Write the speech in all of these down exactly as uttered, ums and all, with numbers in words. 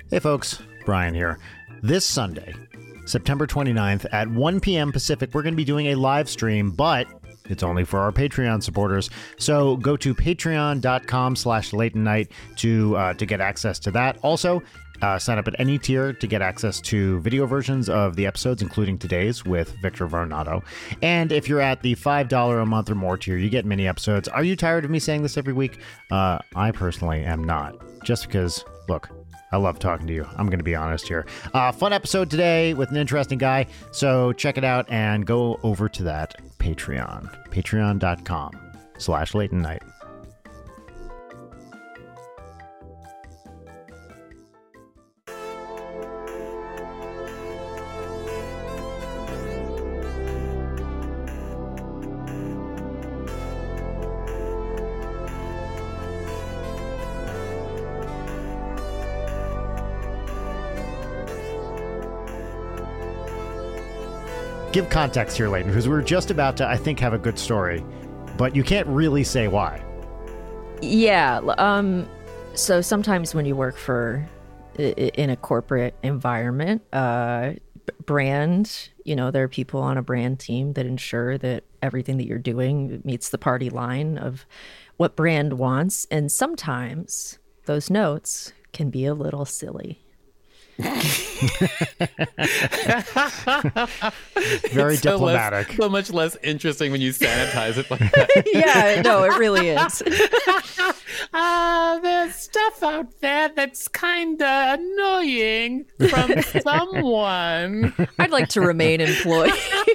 Hey folks, Brian here. This Sunday, September twenty-ninth at one p.m. Pacific, we're going to be doing a live stream, but it's only for our Patreon supporters. So go to patreon.com slash late night to uh, to get access to that. Also, uh, sign up at any tier to get access to video versions of the episodes, including today's with Victor Varnado. And if you're at the five dollars a month or more tier, you get mini episodes. Are you tired of me saying this every week? Uh, I personally am not. Just because, look, I love talking to you. I'm going to be honest here. Uh, fun episode today with an interesting guy. So check it out and go over to that Patreon. Patreon.com slash late night. Give context here, Leighton, because we were just about to, I think, have a good story, but you can't really say why. Yeah. Um, so sometimes when you work for in a corporate environment, uh, brand, you know, there are people on a brand team that ensure that everything that you're doing meets the party line of what brand wants. And sometimes those notes can be a little silly. Very it's diplomatic. So, less, so much less interesting when you sanitize it like that. Yeah, no, it really is. uh, there's stuff out there that's kind of annoying from someone. I'd like to remain employed.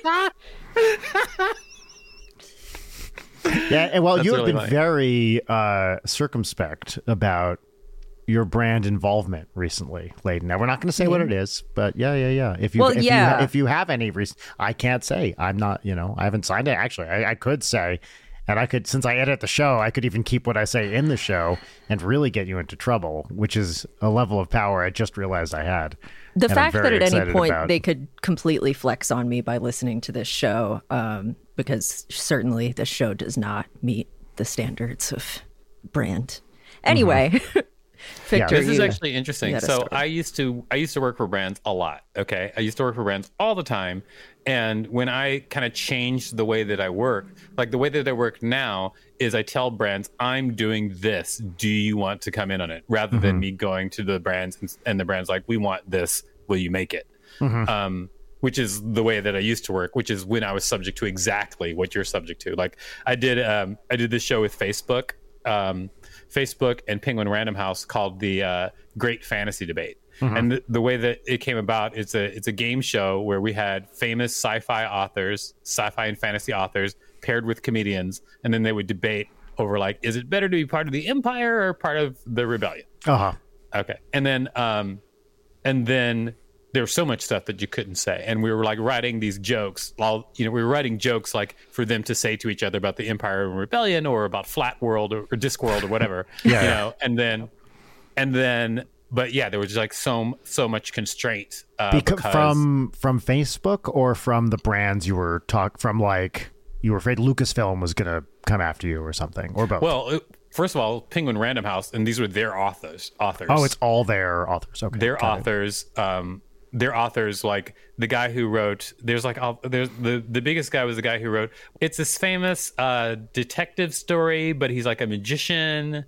Yeah, and well, That's you have really been funny. very uh, circumspect about your brand involvement recently, Leighton. Now, we're not going to say what it is, but yeah, yeah, yeah. If you, Well, if yeah. you, if you have any reason, I can't say. I'm not, you know, I haven't signed it. Actually, I, I could say, and I could, since I edit the show, I could even keep what I say in the show and really get you into trouble, which is a level of power I just realized I had. The and I'm fact that very at any excited point about. they could completely flex on me by listening to this show, um, because certainly the show does not meet the standards of brand. Anyway, mm-hmm. Victor, This is you, actually interesting. So I used to I used to work for brands a lot. Okay, I used to work for brands all the time, and when I kind of changed the way that I work, like the way that I work now is I tell brands, I'm doing this. Do you want to come in on it? Rather Mm-hmm. than me going to the brands and, and the brands like, we want this. Will you make it? Mm-hmm. Um, which is the way that I used to work, which is when I was subject to exactly what you're subject to. Like I did, um, I did this show with Facebook. Um, Facebook and Penguin Random House called the uh, Great Fantasy Debate. Mm-hmm. And the, the way that it came about, it's a it's a game show where we had famous sci-fi authors, sci-fi and fantasy authors paired with comedians, and then they would debate over like, is it better to be part of the Empire or part of the Rebellion? Uh-huh. Okay. And then um, and then there was so much stuff that you couldn't say, and we were like writing these jokes. All you know, we were writing jokes like for them to say to each other about the Empire and Rebellion, or about Flat World or, or Discworld or whatever. Yeah. You know, and then, and then, but yeah, there was like so so much constraint uh, Beca- because from from Facebook or from the brands you were talk from, like you were afraid Lucasfilm was gonna come after you or something, or both. well, it, first of all, Penguin Random House, and these were their authors. Authors. Oh, it's all their authors. Okay, their got it. authors. Um, their authors, like the guy who wrote, there's like, all- there's the, the biggest guy was the guy who wrote, it's this famous uh, detective story, but he's like a magician.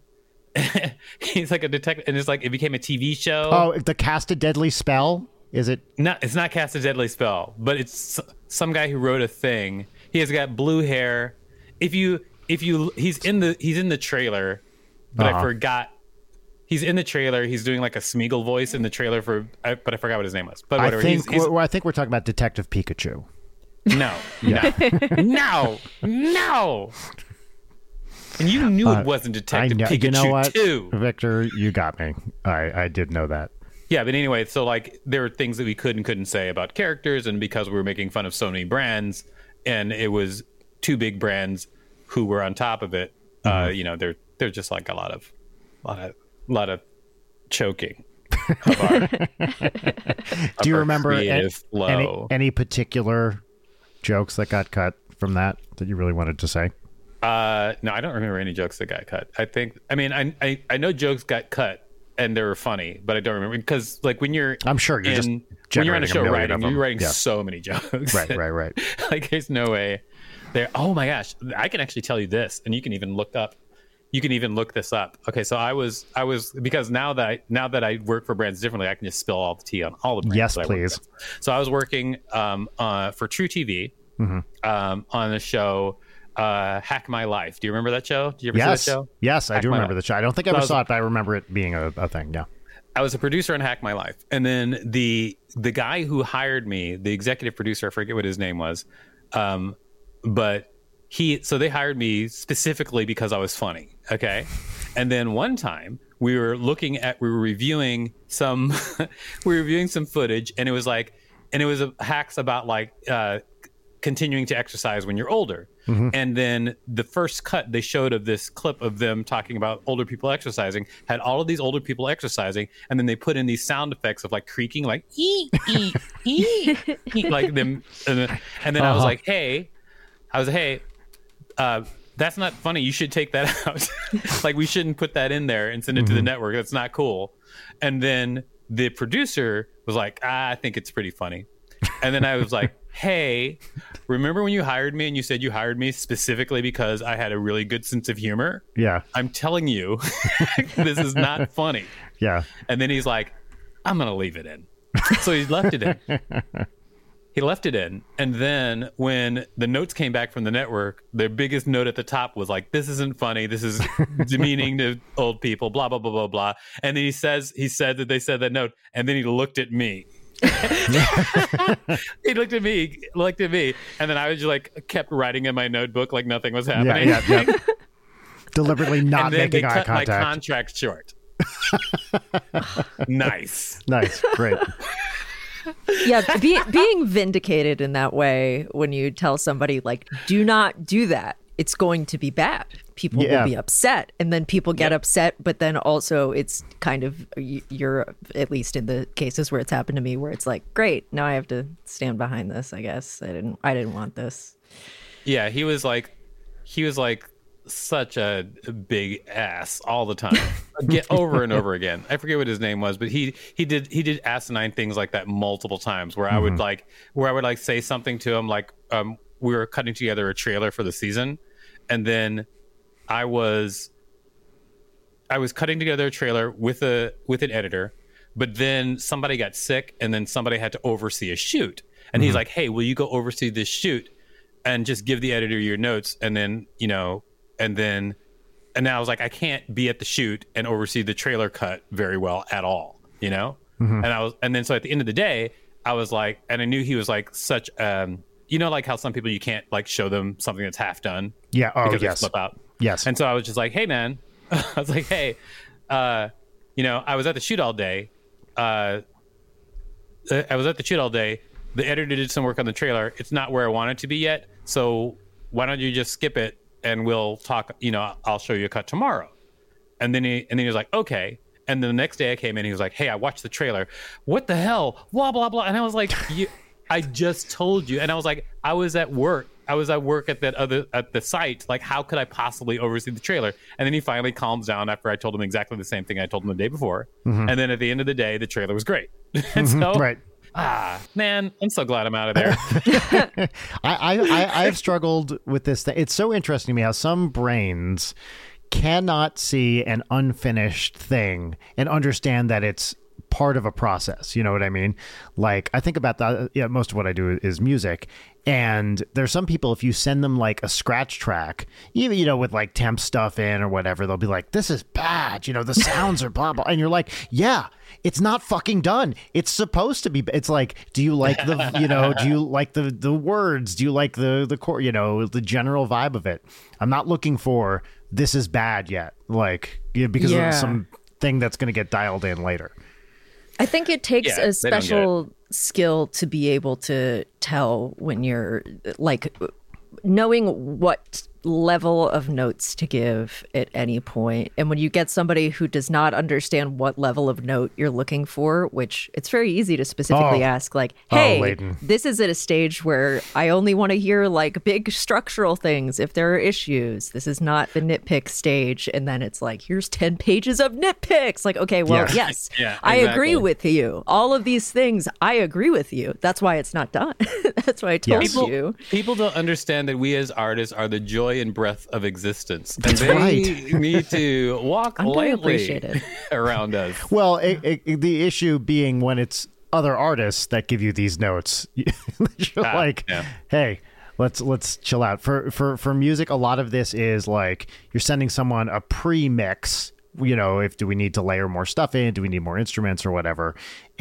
He's like a detective, and it's like, it became a T V show. Oh, the Cast a Deadly Spell? Is it? No, it's not Cast a Deadly Spell, but it's s- some guy who wrote a thing. He has got blue hair. If you, if you, he's in the, he's in the trailer, but Uh-huh. I forgot. He's in the trailer. He's doing like a Smeagol voice in the trailer for, I, but I forgot what his name was. But I whatever. think he's, he's, we're, I think we're talking about Detective Pikachu. no, no, no, no. And you knew Uh, it wasn't I Detective know. Pikachu You know what, too. Victor? You got me. I I did know that. Yeah, but anyway, so like there were things that we could and couldn't say about characters, and because we were making fun of so many brands, and it was two big brands who were on top of it. Mm-hmm. Uh, you know, they're they're just like a lot of, lot of, lot of choking. Of our, Do you our remember a- creative any, flow. any particular jokes that got cut from that that you really wanted to say? Uh, no, I don't remember any jokes that got cut. I think, I mean, I, I, I know jokes got cut and they were funny, but I don't remember because like when you're I'm sure you're in, just when you're on a generating a show million writing, of them. you're writing Yeah. so many jokes. Right, right, right. Like there's no way there. Oh my gosh, I can actually tell you this, and you can even look up. You can even look this up. Okay, so I was, I was because now that I now that I work for brands differently, I can just spill all the tea on all the brands. Yes, that I work please. with. So I was working um, uh, for True T V Mm-hmm. um, on the show uh, Hack My Life. Do you remember that show? Do you ever Yes, see that show? yes, I Hack do My remember Life. the show. I don't think I So I ever was- saw it, but I remember it being a, a thing. Yeah. I was a producer on Hack My Life, and then the the guy who hired me, the executive producer, I forget what his name was, um, but he so they hired me specifically because I was funny. Okay, and then one time we were looking at we were reviewing some we were reviewing some footage, and it was like, and it was a, hacks about like uh, continuing to exercise when you're older. Mm-hmm. And then the first cut they showed of this clip of them talking about older people exercising had all of these older people exercising, and then they put in these sound effects of like creaking, like ee, ee, ee, ee, like them. And then, and then uh-huh. I was like, hey, I was like, hey, uh, that's not funny. You should take that out. Like we shouldn't put that in there and send it mm-hmm. to the network. That's not cool. And then the producer was like, ah, I think it's pretty funny. And then I was like, hey, remember when you hired me and you said you hired me specifically because I had a really good sense of humor? Yeah. I'm telling you, this is not funny. Yeah. And then he's like, I'm going to leave it in. So he left it in. He left it in. And then when the notes came back from the network, the biggest note at the top was like, this isn't funny. This is demeaning to old people, blah, blah, blah, blah, blah. And then he says, he said that they said that note. And then he looked at me. He looked at me, looked at me, and then I was just like kept writing in my notebook like nothing was happening. Yeah, yeah, yeah. Deliberately not and then making they eye cut contact. my contract short. Nice, nice, great. Yeah, be, being vindicated in that way when you tell somebody like, "Do not do that. It's going to be bad." People yeah. will be upset, and then people get yep. upset, but then also it's kind of, you're, at least in the cases where it's happened to me, where it's like, great, now I have to stand behind this. I guess I didn't I didn't want this. Yeah, he was like he was like such a big ass all the time. Get over and over again. I forget what his name was, but he he did he did asinine things like that multiple times where mm-hmm. I would like where I would like say something to him, like um we were cutting together a trailer for the season, and then I was I was cutting together a trailer with a with an editor, but then somebody got sick, and then somebody had to oversee a shoot. And mm-hmm. he's like, "Hey, will you go oversee this shoot and just give the editor your notes?" And then, you know, and then and then I was like, I can't be at the shoot and oversee the trailer cut very well at all, you know? Mm-hmm. And I was and then so at the end of the day, I was like, and I knew he was like such um you know, like how some people you can't like show them something that's half done. Yeah. Oh, because yes. they flip out. Yes. And so I was just like, hey, man, I was like, hey, uh, you know, I was at the shoot all day. Uh, I was at the shoot all day. The editor did some work on the trailer. It's not where I want it to be yet. So why don't you just skip it and we'll talk, you know, I'll show you a cut tomorrow. And then he, and then he was like, okay. And then the next day I came in, he was like, hey, I watched the trailer. What the hell? Blah, blah, blah. And I was like, you, I just told you. And I was like, I was at work. I was at work at that other at the site. Like, how could I possibly oversee the trailer? And then he finally calms down after I told him exactly the same thing I told him the day before. Mm-hmm. And then at the end of the day, the trailer was great. And so, right. ah, man, I'm so glad I'm out of there. I, I, I, I have struggled with this thing. It's so interesting to me how some brains cannot see an unfinished thing and understand that it's part of a process. You know what I mean? Like, I think about that. Yeah, most of what I do is music. And there's some people, if you send them like a scratch track, even, you know, with like temp stuff in or whatever, they'll be like, this is bad. You know, the sounds are blah, blah. And you're like, yeah, it's not fucking done. It's supposed to be. It's like, do you like the, you know, do you like the, the words? Do you like the, the core, you know, the general vibe of it? I'm not looking for this is bad yet. Like, you know, because yeah. of some thing that's going to get dialed in later. I think it takes Yeah, a special skill to be able to tell when you're like knowing what level of notes to give at any point. And when you get somebody who does not understand what level of note you're looking for, which it's very easy to specifically Oh. ask, like, Oh, hey, Leighton. this is at a stage where I only want to hear like big structural things if there are issues. This is not the nitpick stage. And then it's like, here's ten pages of nitpicks. Like, okay, well, Yeah. yes, Yeah, I agree exactly. with you. All of these things, I agree with you. That's why it's not done. That's why I told Yes. People, you. people don't understand that we as artists are the joy and breath of existence. And That's they right. need to walk I'm gonna lightly appreciate it. around us. Well, it, it, the issue being when it's other artists that give you these notes, you're Ah, like, yeah. hey, let's let's chill out. For for for music, a lot of this is like you're sending someone a pre-mix. You know, if do we need to layer more stuff in? Do we need more instruments or whatever?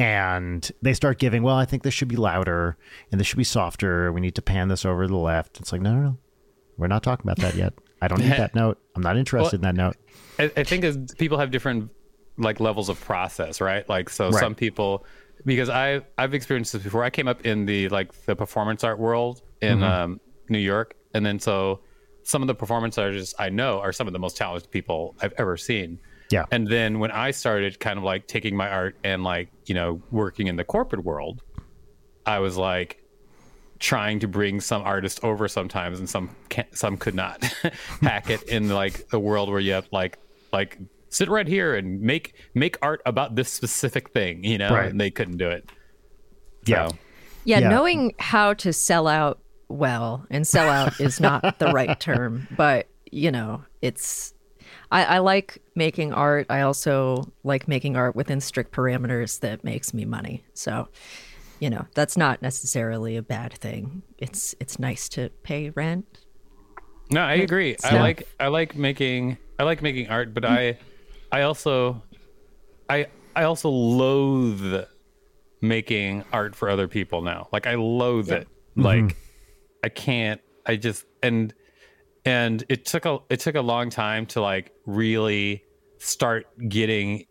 And they start giving, well, I think this should be louder and this should be softer. We need to pan this over to the left. It's like, no, no, no. We're not talking about that yet. I don't need that note. I'm not interested in that note. I, I think as people have different like levels of process, right? Like, so Right. some people, because I I've experienced this before. I came up in the like the performance art world in Mm-hmm. um, New York, and then so some of the performance artists I know are some of the most talented people I've ever seen. Yeah. And then when I started kind of like taking my art and like, you know, working in the corporate world, I was like trying to bring some artists over sometimes, and some can't, some could not hack it in like a world where you have like like sit right here and make make art about this specific thing, you know, Right. and they couldn't do it. Yeah. So, Yeah, Yeah. knowing how to sell out well, and sell out is not the right term, but you know, it's. I, I like making art. I also like making art within strict parameters that makes me money. So, you know, that's not necessarily a bad thing. It's it's nice to pay rent. no, I agree. I stuff. like I like making I like making art, but I I also I I also loathe making art for other people now. Like I loathe it. Like I can't. I just and and it took a it took a long time to like really start getting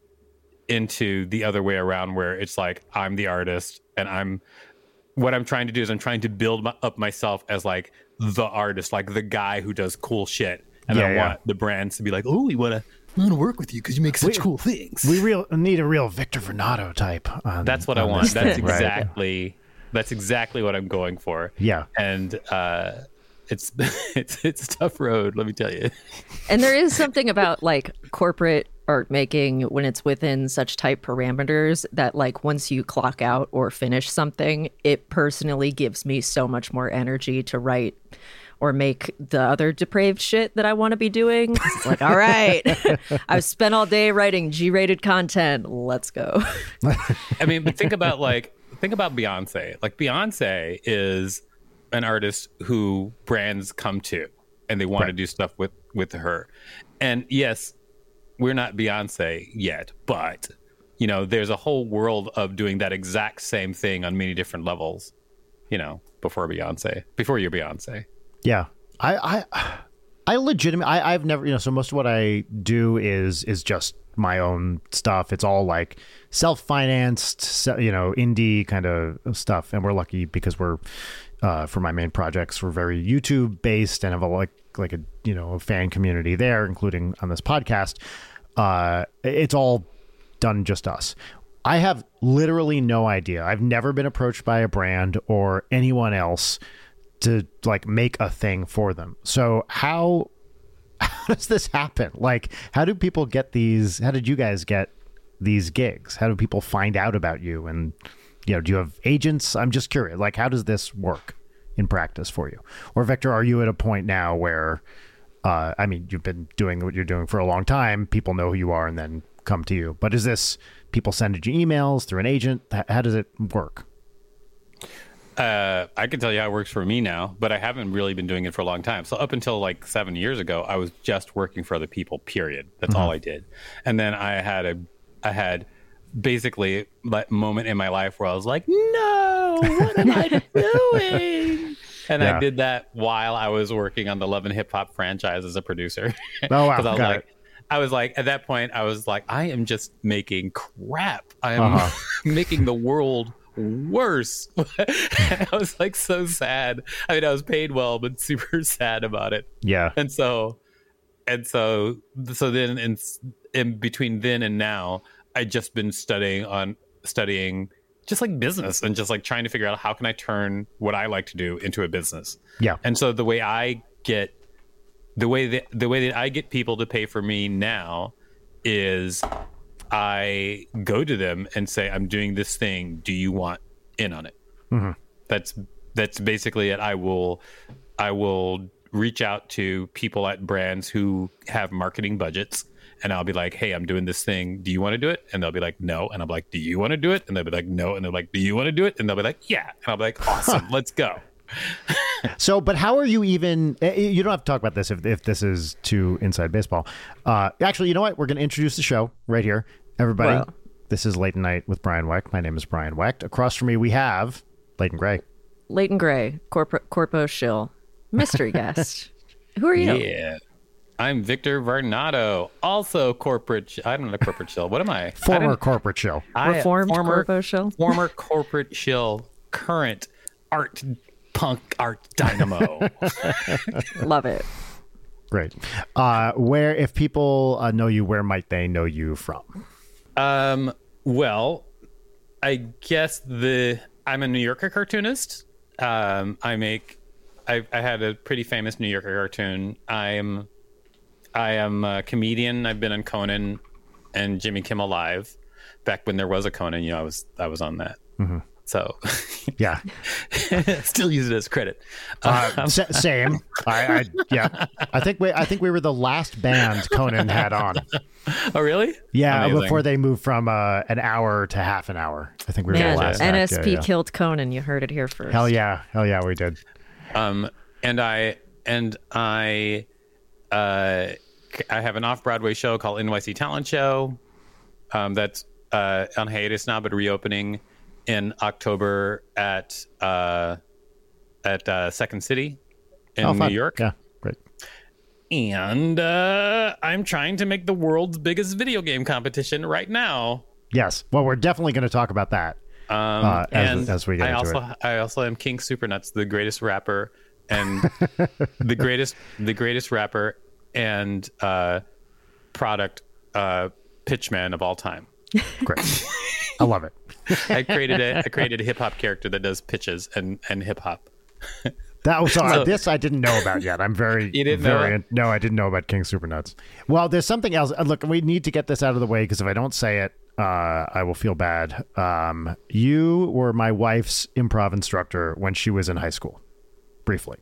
into the other way around, where it's like I'm the artist and I'm what I'm trying to do is I'm trying to build my, up myself as like the artist, like the guy who does cool shit, and Yeah, I yeah. want the brands to be like, oh, we want to want to work with you because you make such cool things. We real need a real Victor Vernado type. On, That's what I on want. this That's thing, right? exactly that's exactly what I'm going for. Yeah. And uh, it's it's it's a tough road, let me tell you. And there is something about like corporate art making when it's within such tight parameters that like once you clock out or finish something, it personally gives me so much more energy to write or make the other depraved shit that I want to be doing. It's like, all right, I've spent all day writing G-rated content. Let's go. I mean, but think about like think about Beyonce. Like Beyonce is an artist who brands come to and they want to Right. do stuff with with her. And yes, we're not Beyonce yet, but you know, there's a whole world of doing that exact same thing on many different levels, you know, before Beyonce, before you're Beyonce. Yeah, I, I, I legitimately, I, I've never, you know, so most of what I do is is just my own stuff. It's all like self-financed, se- you know, indie kind of stuff, and we're lucky because we're, uh, for my main projects, we're very YouTube based and have a like like a you know a fan community there, including on this podcast. Uh, it's all done just us. I have literally no idea. I've never been approached by a brand or anyone else to like make a thing for them. So how how does this happen? Like, how do people get these? How did you guys get these gigs? How do people find out about you? And you know, do you have agents? I'm just curious. Like, how does this work in practice for you? Or Victor, are you at a point now where, uh, I mean, you've been doing what you're doing for a long time. People know who you are and then come to you. But is this people sending you emails through an agent? H- How does it work? Uh, I can tell you how it works for me now, but I haven't really been doing it for a long time. So up until like seven years ago, I was just working for other people, period. That's all I did. And then I had a, I had basically that moment in my life where I was like, no, what am I doing? And Yeah. I did that while I was working on the Love and Hip Hop franchise as a producer. Oh, wow. 'Cause I was Got like, it. I was like, at that point, I was like, I am just making crap. I am Uh-huh. making the world worse. I was like so sad. I mean, I was paid well, but super sad about it. Yeah. And so, and so, so then in, in between then and now, I just been studying on studying just like business and just like trying to figure out how can I turn what I like to do into a business. Yeah. And so the way I get the way that the way that I get people to pay for me now is I go to them and say, I'm doing this thing. Do you want in on it? Mm-hmm. That's that's basically it. I will I will reach out to people at brands who have marketing budgets, and I'll be like, hey, I'm doing this thing. Do you want to do it? And they'll be like, no. And I'm like, do you want to do it? And they'll be like, no. And they're like, do you want to do it? And they'll be like, yeah. And I'll be like, awesome, let's go. So, but how are you even, you don't have to talk about this if, if this is too inside baseball. Uh, actually, you know what? We're going to introduce the show right here. Everybody, Wow. This is Late Night with Brian Wecht. My name is Brian Wecht. Across from me, we have Leighton Gray. Leighton Gray, Corp- Corpo Shill, mystery guest. Who are you? Yeah. I'm Victor Varnado, also corporate. I don't know, corporate shill. What am I? Former I corporate show. I, Reformed former, Corpo Shill? Former corporate shill, current art punk art dynamo. Love it. Great. Uh, where, if people uh, know you, where might they know you from? Um. Well, I guess the I'm a New Yorker cartoonist. Um. I make. I I had a pretty famous New Yorker cartoon. I'm. I am a comedian. I've been on Conan and Jimmy Kimmel Live back when there was a Conan. You know, I was I was on that. Mm-hmm. So Yeah. still use it as credit. Uh, Um, sa- same. I, I yeah. I think we I think we were the last band Conan had on. oh, really? Yeah, Amazing. before they moved from uh, an hour to half an hour. I think we were Man, the last. act. N S P Yeah, yeah. killed Conan. You heard it here first. Hell yeah, hell yeah, we did. Um, and I and I, uh, I have an off-Broadway show called N Y C Talent Show. Um, that's uh, on hiatus now, but reopening in October at uh, at uh, Second City in Oh, New fun. York. Yeah, great. And uh, I'm trying to make the world's biggest video game competition right now. Yes. Well, we're definitely going to talk about that. Um, Uh, as- and as we get I into also I also am King Supernuts, the greatest rapper and the greatest the greatest rapper and uh, product uh, pitchman of all time. Great. I love it. I created a I created a hip hop character that does pitches and and hip hop. That was so, So- this I didn't know about yet. I'm very You didn't know very it? no, I didn't know about King Supernuts. Well, there's something else. Uh, Look, we need to get this out of the way because if I don't say it, uh, I will feel bad. Um, you were my wife's improv instructor when she was in high school, briefly,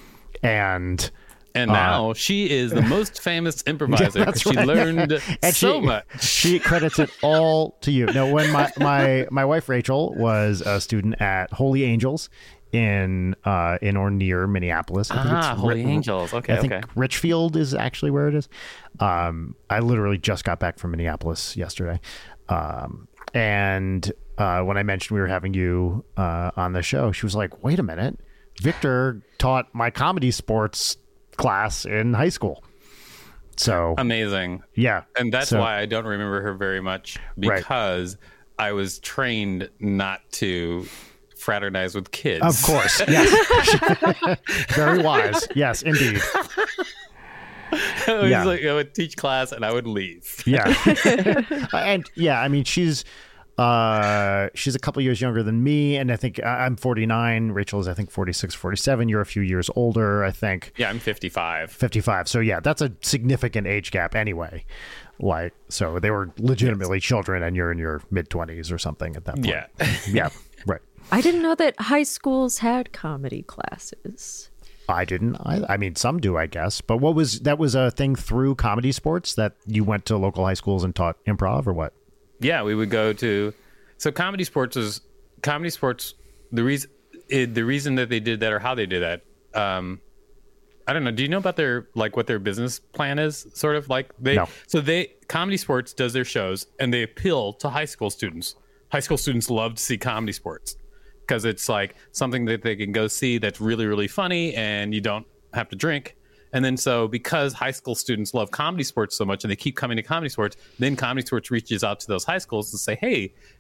and And now she is the most famous improviser. that's she right. learned and so she, much. She credits it all to you. No, when my, my, my wife Rachel was a student at Holy Angels in uh, in or near Minneapolis. I think Ah, Holy Ri- Angels. Okay, I think okay. Richfield is actually where it is. Um, I literally just got back from Minneapolis yesterday. Um, and uh, when I mentioned we were having you uh, on the show, she was like, wait a minute. Victor taught my comedy sports class in high school. So, Amazing. yeah. And that's So- why I don't remember her very much Right. because I was trained not to fraternize with kids. Of course. Yes. Very wise. Yes, indeed. I was Yeah. like, I would teach class and I would leave. Yeah. And yeah, I mean, she's uh she's a couple years younger than me, and I think I- I'm forty-nine. Rachel is I think forty-six, forty-seven. You're a few years older, I think. Yeah, I'm fifty-five. fifty-five. So yeah, that's a significant age gap anyway. Like, so they were legitimately children and you're in your mid twenties or something at that point. Yeah. Yeah. Right. I didn't know that high schools had comedy classes. I didn't. I, I mean, some do, I guess. But what was that was a thing through comedy sports that you went to local high schools and taught improv or what? Yeah, we would go to. So comedy sports is comedy sports. The reason it, the reason that they did that or how they did that. Um, I don't know. Do you know about their like what their business plan is? Sort of like they. No. So they comedy sports does their shows and they appeal to high school students. High school students love to see comedy sports because it's like something that they can go see that's really really funny and you don't have to drink. And then so because high school students love comedy sports so much and they keep coming to comedy sports, then comedy sports reaches out to those high schools and say, hey,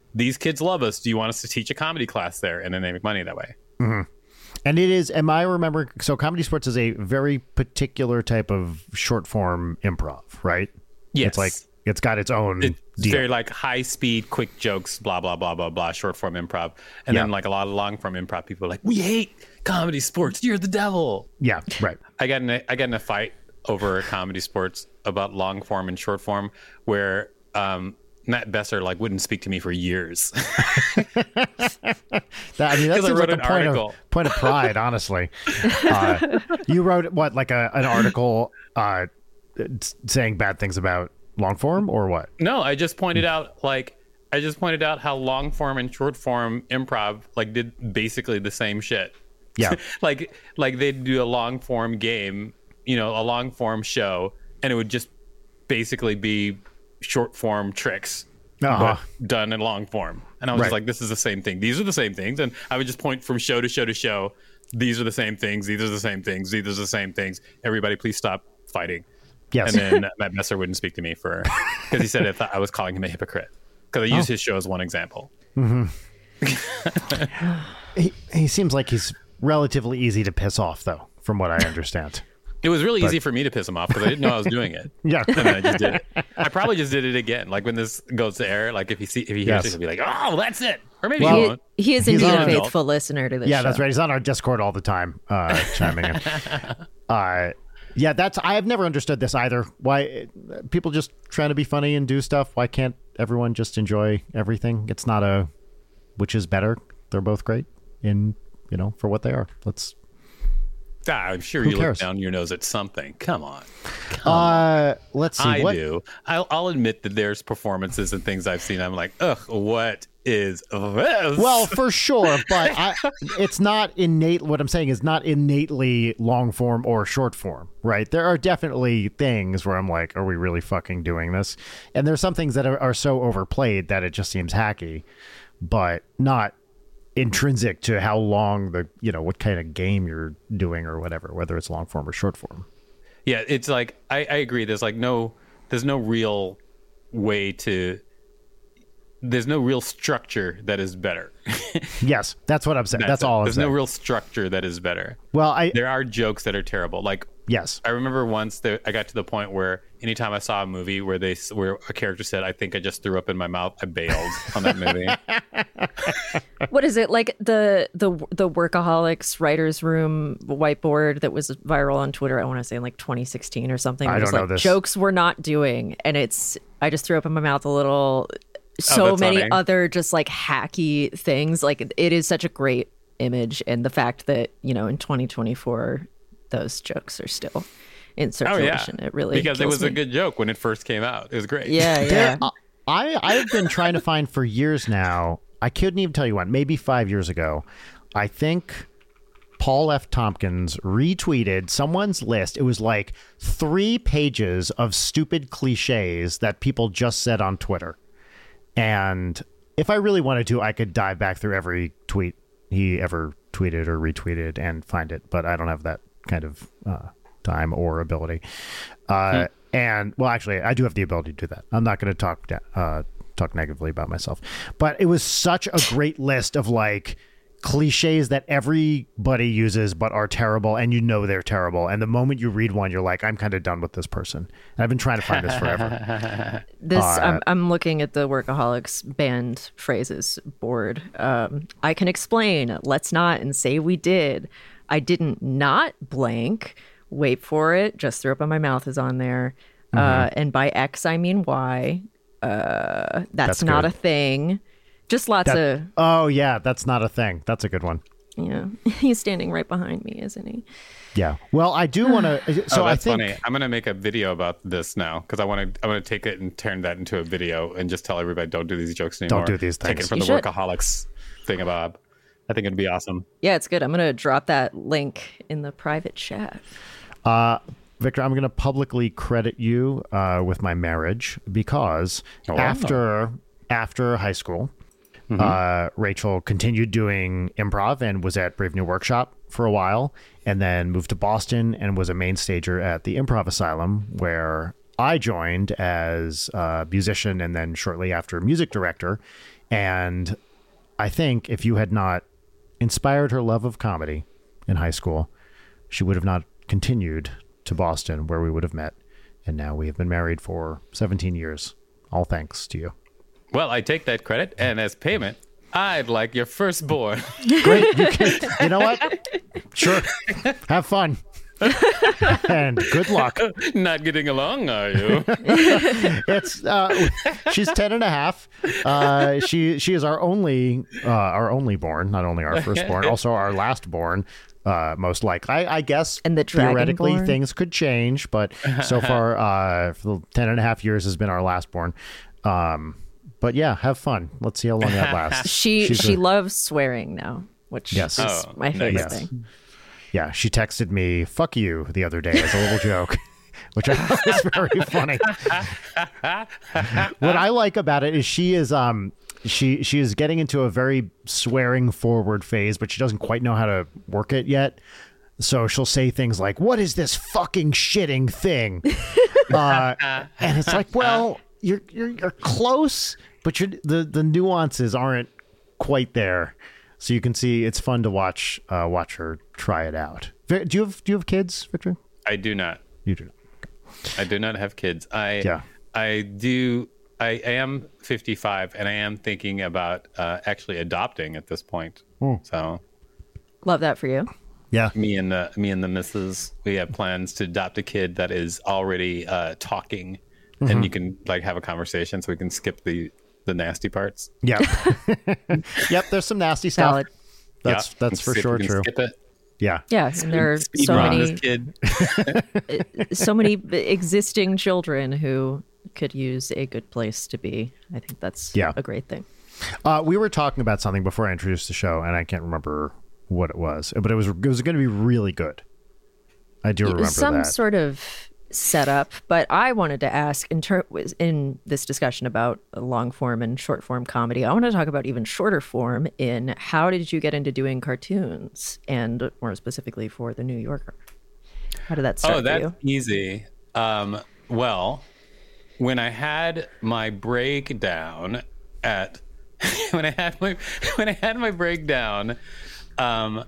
these kids love us. Do you want us to teach a comedy class there? And then they make money that way. Mm-hmm. And it is, am I remember, so Comedy Sports is a very particular type of short form improv, right? Yes. It's like, it's got its own It's deal. very like high speed, quick jokes, blah, blah, blah, blah, blah, short form improv. And Yeah. then like a lot of long form improv people are like, we hate Comedy Sports. You're the devil. Yeah, right. I got in a, I got in a fight over Comedy Sports about long form and short form where um, Matt Besser like wouldn't speak to me for years. That, I mean, that 'Cause I seems like wrote a an point article. of, point of pride, honestly. Uh, you wrote, what, like a, an article uh, saying bad things about long form or what? No, I just pointed out like I just pointed out how long form and short form improv like did basically the same shit. Yeah. like like they'd do a long form game, you know, a long form show, and it would just basically be short form tricks, Uh-huh. but done in long form. And I was Right. just like, this is the same thing. These are the same things. And I would just point from show to show to show. These are the same things. These are the same things. These are the same things. Everybody, please stop fighting. Yes. And then Matt Besser wouldn't speak to me for because he said I, thought I was calling him a hypocrite because I used Oh. his show as one example. he, he seems like he's relatively easy to piss off, though, from what I understand. It was really easy for me to piss him off because I didn't know I was doing it. Yeah. And then I just did it. I probably just did it again. Like when this goes to air, like if he see if he hears Yes. it, he'll be like, "Oh, that's it," or maybe Well, he He, won't. he is He's indeed on a an adult. faithful listener to this Yeah, show. that's right. He's on our Discord all the time, uh, chiming in. Uh, yeah, that's. I have never understood this either. Why uh, people just trying to be funny and do stuff? Why can't everyone just enjoy everything? It's not a which is better. They're both great in you know for what they are. Let's. Ah, I'm sure Who you cares? look down your nose at something. Come on. Come Uh, let's see. I what, do. I'll, I'll admit that there's performances and things I've seen. I'm like, ugh, what is this? Well, for sure, but I, it's not innate. What I'm saying is not innately long form or short form, right? There are definitely things where I'm like, are we really fucking doing this? And there's some things that are, are so overplayed that it just seems hacky, but not intrinsic to how long the, you know, what kind of game you're doing or whatever, whether it's long form or short form. yeah, it's like I, I agree. There's like no, there's no real way to. There's no real structure that is better. Yes, that's what I'm saying. That's, it. all I'm There's saying. no real structure that is better. well, I, There are jokes that are terrible. Like yes. I remember once that I got to the point where anytime I saw a movie where they where a character said, "I think I just threw up in my mouth," I bailed on that movie. What is it like the the the Workaholics writers room whiteboard that was viral on Twitter? I want to say in like twenty sixteen or something. I It was don't know like this. jokes we're not doing, and it's I just threw up in my mouth a little. So that's many funny. other just like hacky things. Like it is such a great image, and the fact that you know in twenty twenty-four those jokes are still in Oh circulation. yeah, It really because it kills was me. a good joke when it first came out. It was great. Yeah, There- yeah. uh, I I've been trying to find for years now. I couldn't even tell you when. Maybe five years ago, I think Paul F. Tompkins retweeted someone's list. It was like three pages of stupid cliches that people just said on Twitter. And if I really wanted to, I could dive back through every tweet he ever tweeted or retweeted and find it. But I don't have that kind of uh, time or ability. Uh, And well, actually, I do have the ability to do that. I'm not going to talk da- uh, talk negatively about myself. But it was such a great list of like cliches that everybody uses but are terrible, and you know they're terrible. And the moment you read one, you're like, I'm kind of done with this person. And I've been trying to find this forever. This Uh, I'm, I'm looking at the Workaholics banned phrases board. Um, I can explain. Let's not and say we did. I didn't not blank. Wait for it. Just threw up in my mouth is on there. Uh, and by X I mean Y. Uh, that's, That's not good. a thing. Just lots That- of oh, yeah, that's not a thing. That's a good one. yeah. He's standing right behind me, isn't he? Yeah. Well, I do want to. So oh, I that's think. funny. I'm gonna make a video about this now because I want to. I want to take it and turn that into a video and just tell everybody don't do these jokes anymore. do these Take things. it from You the should. Workaholics thing, Bob. I think it'd be awesome. Yeah, it's good. I'm gonna drop that link in the private chat. Uh, Victor, I'm going to publicly credit you uh, with my marriage because Oh, wow. after after high school, uh, Rachel continued doing improv and was at Brave New Workshop for a while, and then moved to Boston and was a main stager at the Improv Asylum, where I joined as a musician and then shortly after music director. And I think if you had not inspired her love of comedy in high school, she would have not continued to Boston, where we would have met. And now we have been married for seventeen years. All thanks to you. Well, I take that credit, and as payment, I'd like your firstborn. Great. You, can, you know what? Sure. Have fun. And good luck. Not getting along, are you? It's uh, she's ten and a half. Uh, she she is our only uh, our only born, not only our firstborn, also our last born. Uh, most likely, I, I guess. And the theoretically dragonborn? things could change, but so far, uh, for the ten and a half years has been our last born. Um, but yeah, have fun. Let's see how long that lasts. She She's she a- loves swearing now, which Yes. is Oh, my favorite nice. thing. Yeah, she texted me "fuck you" the other day as a little joke, which I thought was very funny. What I like about it is she is um she she is getting into a very swearing forward phase, but she doesn't quite know how to work it yet. So she'll say things like, "What is this fucking shitting thing?" uh, and it's like, well, you're you're, you're close, but you're, the the nuances aren't quite there. So you can see it's fun to watch uh, watch her try it out. Vi- Do you have do you have kids, Victor? I do not. You do. I do not have kids. I Yeah. I do. I am fifty-five, and I am thinking about uh, actually adopting at this point. So Love that for you. Yeah. me and the me and the missus, we have plans to adopt a kid that is already uh, talking, and you can like have a conversation, so we can skip the the nasty parts. Yep. Yep. There's some nasty stuff. Valid. That's Yeah, that's we for can skip- sure we can true. Skip it. Yeah. Yeah, and there are Speed so run many this kid. so many existing children who could use a good place to be. I think that's Yeah. a great thing. Uh, we were talking about something before I introduced the show, and I can't remember what it was, but it was it was going to be really good. I do remember Some that. sort of setup, but I wanted to ask in ter- in this discussion about long form and short form comedy. I want to talk about even shorter form in how did you get into doing cartoons, and more specifically for the New Yorker? How did that start Oh, for that's you? easy. Um, well, when I had my breakdown at when I had my when I had my breakdown, um,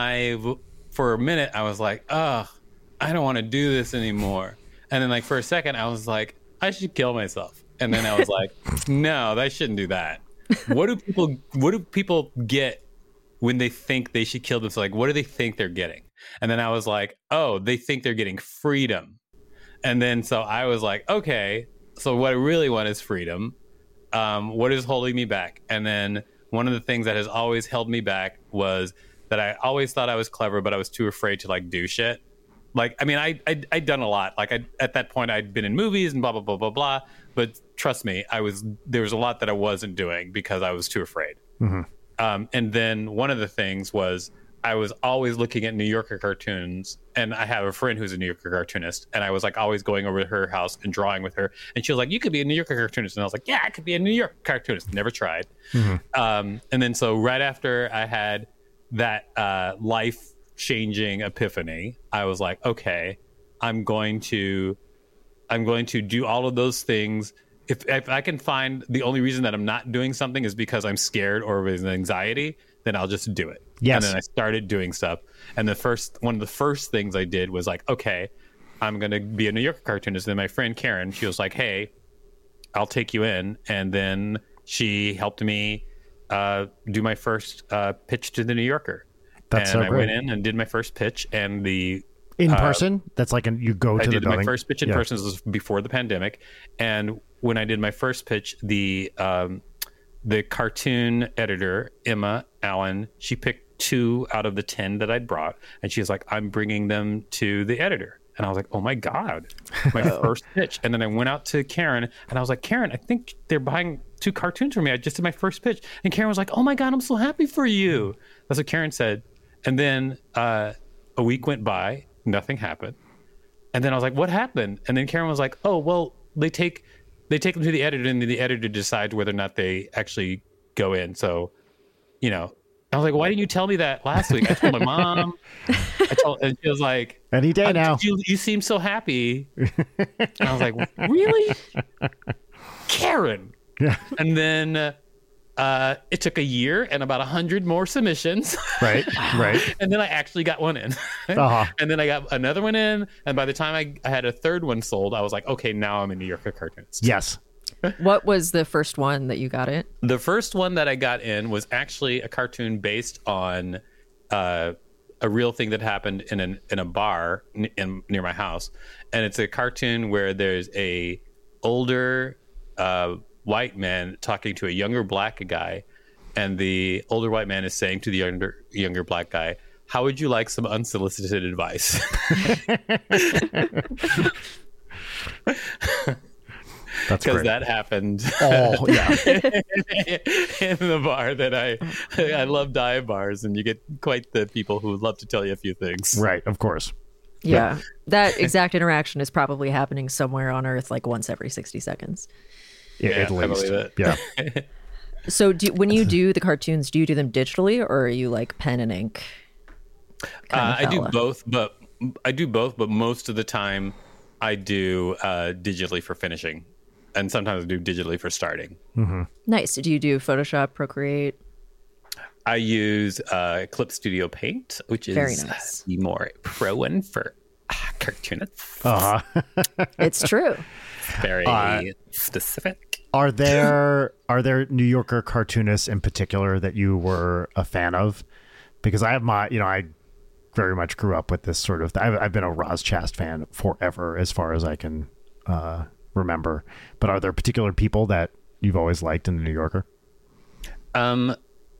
I for a minute I was like, oh, I don't want to do this anymore. And then like for a second I was like, I should kill myself. And then I was like, no, I shouldn't do that. What do people what do people get when they think they should kill themselves? Like, what do they think they're getting? And then I was like, oh, they think they're getting freedom. And then so I was like, okay, so what I really want is freedom. Um, what is holding me back? And then one of the things that has always held me back was that I always thought I was clever, but I was too afraid to like do shit. Like, I mean, I, I, I'd done a lot. Like I, at that point I'd been in movies and blah, blah, blah, blah, blah. But trust me, I was, there was a lot that I wasn't doing because I was too afraid. Mm-hmm. Um, and then one of the things was I was always looking at New Yorker cartoons, and I have a friend who's a New Yorker cartoonist, and I was like always going over to her house and drawing with her, and she was like, you could be a New Yorker cartoonist. And I was like, yeah, I could be a New York cartoonist. Never tried. Mm-hmm. Um, and then so right after I had that uh, life-changing epiphany, I was like, okay, I'm going to I'm going to do all of those things. If, if I can find the only reason that I'm not doing something is because I'm scared or with anxiety, then I'll just do it. Yes. And then I started doing stuff. And the first one of the first things I did was like, okay, I'm going to be a New Yorker cartoonist. And then my friend Karen, she was like, hey, I'll take you in. And then she helped me uh, do my first uh, pitch to the New Yorker. That's and so I great. went in and did my first pitch, and the In uh, person? That's like an, you go to I the did building. my first pitch in Yeah. person. This was before the pandemic, and when I did my first pitch, the um, the cartoon editor Emma Allen, she picked two out of the ten that I'd brought, and she was like, "I'm bringing them to the editor." And I was like, "Oh my god, my first pitch!" And then I went out to Karen, and I was like, "Karen, I think they're buying two cartoons from me. I just did my first pitch." And Karen was like, "Oh my god, I'm so happy for you." That's what Karen said. And then uh, a week went by, nothing happened. And then I was like, "What happened?" And then Karen was like, "Oh, well, they take they take them to the editor, and the editor decides whether or not they actually go in." So, you know, I was like, "Why didn't you tell me that last week?" I told my mom. I told, and she was like, Any day now. You, you seem so happy. And I was like, really? Karen. Yeah. And then uh, it took a year and about a hundred more submissions. Right, right. And then I actually got one in. Uh-huh. And then I got another one in. And by the time I, I had a third one sold, I was like, okay, now I'm a New Yorker cartoonist. Yes. What was the first one that you got it? The first one that I got in was actually a cartoon based on uh, a real thing that happened in an in a bar n- in, near my house, and it's a cartoon where there's a older uh, white man talking to a younger black guy, and the older white man is saying to the younger younger black guy, "How would you like some unsolicited advice?" That's because great. that happened. Oh, yeah. In the bar that I I love dive bars, and you get quite the people who love to tell you a few things. Right, of course. Yeah. That exact interaction is probably happening somewhere on Earth like once every sixty seconds. Yeah, Yeah, at I least. believe it. Yeah. So do, when you do the cartoons, do you do them digitally or are you like pen and ink? kind Uh, of I do fella? both, but I do both, but most of the time I do uh, digitally for finishing, and sometimes I do digitally for starting. Nice. Do you do Photoshop, Procreate? I use uh, Clip Studio Paint, which is Very nice. the more pro one for uh, cartoonists. Uh-huh. It's true. Very Uh, specific. Are there are there New Yorker cartoonists in particular that you were a fan of? Because I have my, you know, I very much grew up with this sort of. I've, I've been a Roz Chast fan forever, as far as I can uh, remember. But are there particular people that you've always liked in the New Yorker? Um,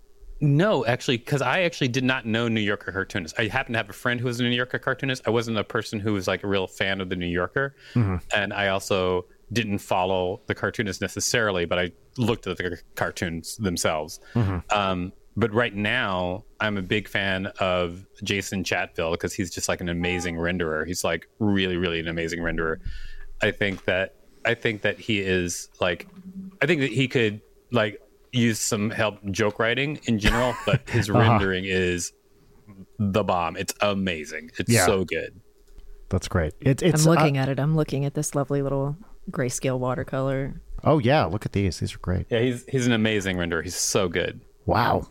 no, actually, because I actually did not know New Yorker cartoonists. I happened to have a friend who was a New Yorker cartoonist. I wasn't a person who was like a real fan of the New Yorker, and I also didn't follow the cartoonists necessarily, but I looked at the cartoons themselves. Um, but right now, I'm a big fan of Jason Chatfield because he's just like an amazing renderer. He's like really, really an amazing renderer. I think that I think that he is like, I think that he could like use some help joke writing in general, but his Uh-huh. rendering is the bomb. It's amazing. It's Yeah. so good. That's great. It, it's I'm looking uh, at it. I'm looking at this lovely little grayscale watercolor. oh yeah, look at these. These are great. Yeah, he's he's an amazing renderer. He's so good. Wow,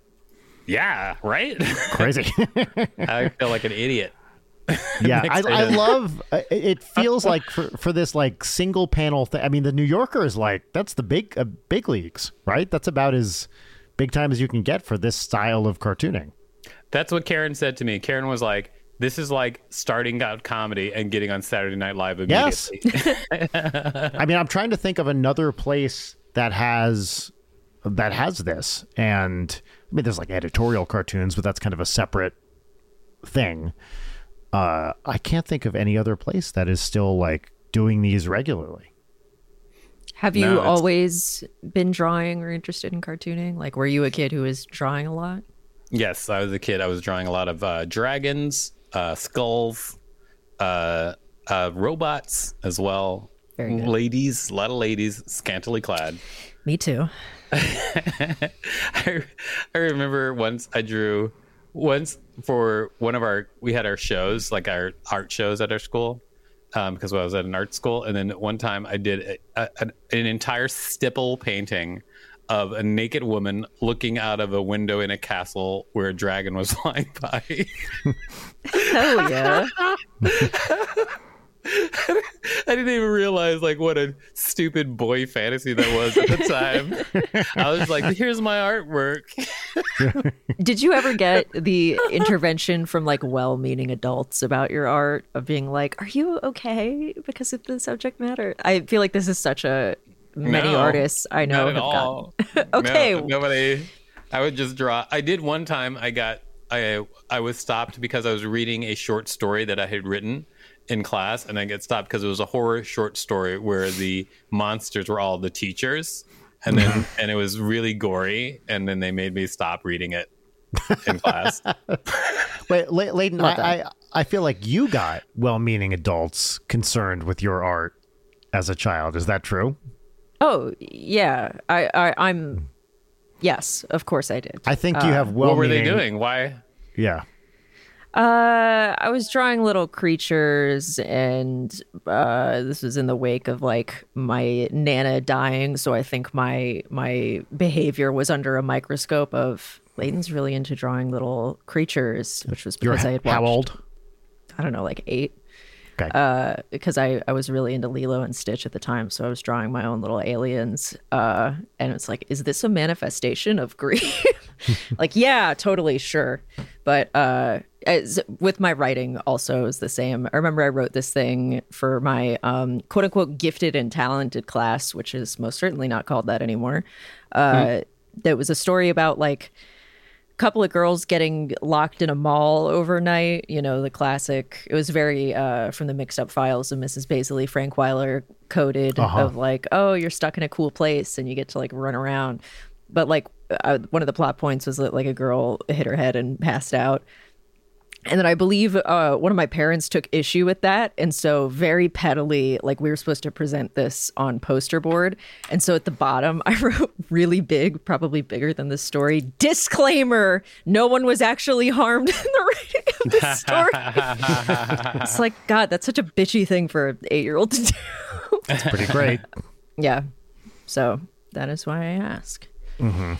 Yeah, right? crazy. I feel like an idiot. Yeah, I, Next I item. love. uh, It feels like for, for this like single panel thing. I mean, the New Yorker is like that's the big uh, big leagues, right? That's about as big time as you can get for this style of cartooning. That's what Karen said to me. Karen was like, "This is like starting out comedy and getting on Saturday Night Live Yes. immediately." I mean, I'm trying to think of another place that has that has this, and I mean, there's like editorial cartoons, but that's kind of a separate thing. Uh, I can't think of any other place that is still like doing these regularly. Have you No, it's- always been drawing or interested in cartooning? Like, were you a kid who was drawing a lot? Yes, I was a kid. I was drawing a lot of uh, dragons, uh, skulls, uh, uh, robots as well. Very good. Ladies, a lot of ladies, scantily clad. Me too. I, I remember once I drew once for one of our we had our shows like our art shows at our school um, because I was at an art school, and then one time I did a, a, an, an entire stipple painting of a naked woman looking out of a window in a castle where a dragon was flying by. Hell yeah. I didn't even realize like what a stupid boy fantasy that was at the time. I was like, here's my artwork. Did you ever get the intervention from like well-meaning adults about your art of being like, are you okay because of the subject matter? I feel like this is such a many No, artists I know Not at have all. gotten. Okay. No, nobody. I would just draw. I did one time. I got. I I was stopped because I was reading a short story that I had written in class, and I get stopped because it was a horror short story where the monsters were all the teachers, and then and it was really gory, and then they made me stop reading it in class. Wait, Le- Layden, Well I, I I feel like you got well-meaning adults concerned with your art as a child. Is that true? Oh yeah, I, I I'm. Yes, of course I did. I think you have well-meaning. what were they doing? Why? Yeah. Uh, I was drawing little creatures, and uh, this was in the wake of like my nana dying. So I think my my behavior was under a microscope of Layton's really into drawing little creatures, which was because You're I had watched, how old? I don't know, like eight. Okay. Uh, because I, I was really into Lilo and Stitch at the time, so I was drawing my own little aliens. Uh, and it's like, is this a manifestation of grief? Like, yeah, totally, sure. But uh, as, with my writing, also it was the same. I remember I wrote this thing for my um, quote unquote gifted and talented class, which is most certainly not called that anymore. Uh, mm. That was a story about like couple of girls getting locked in a mall overnight, you know, the classic. It was very uh from the Mixed Up Files of Missus Baisley, Frank Weiler coded uh-huh. of like, oh, you're stuck in a cool place and you get to like run around. But like uh, one of the plot points was that like a girl hit her head and passed out. And then I believe uh, one of my parents took issue with that. And so very pettily, like we were supposed to present this on poster board. And so at the bottom, I wrote really big, probably bigger than the story, disclaimer, no one was actually harmed in the writing of this story. It's like, God, that's such a bitchy thing for an eight-year-old to do. That's pretty great. Yeah. So that is why I ask. Mm-hmm.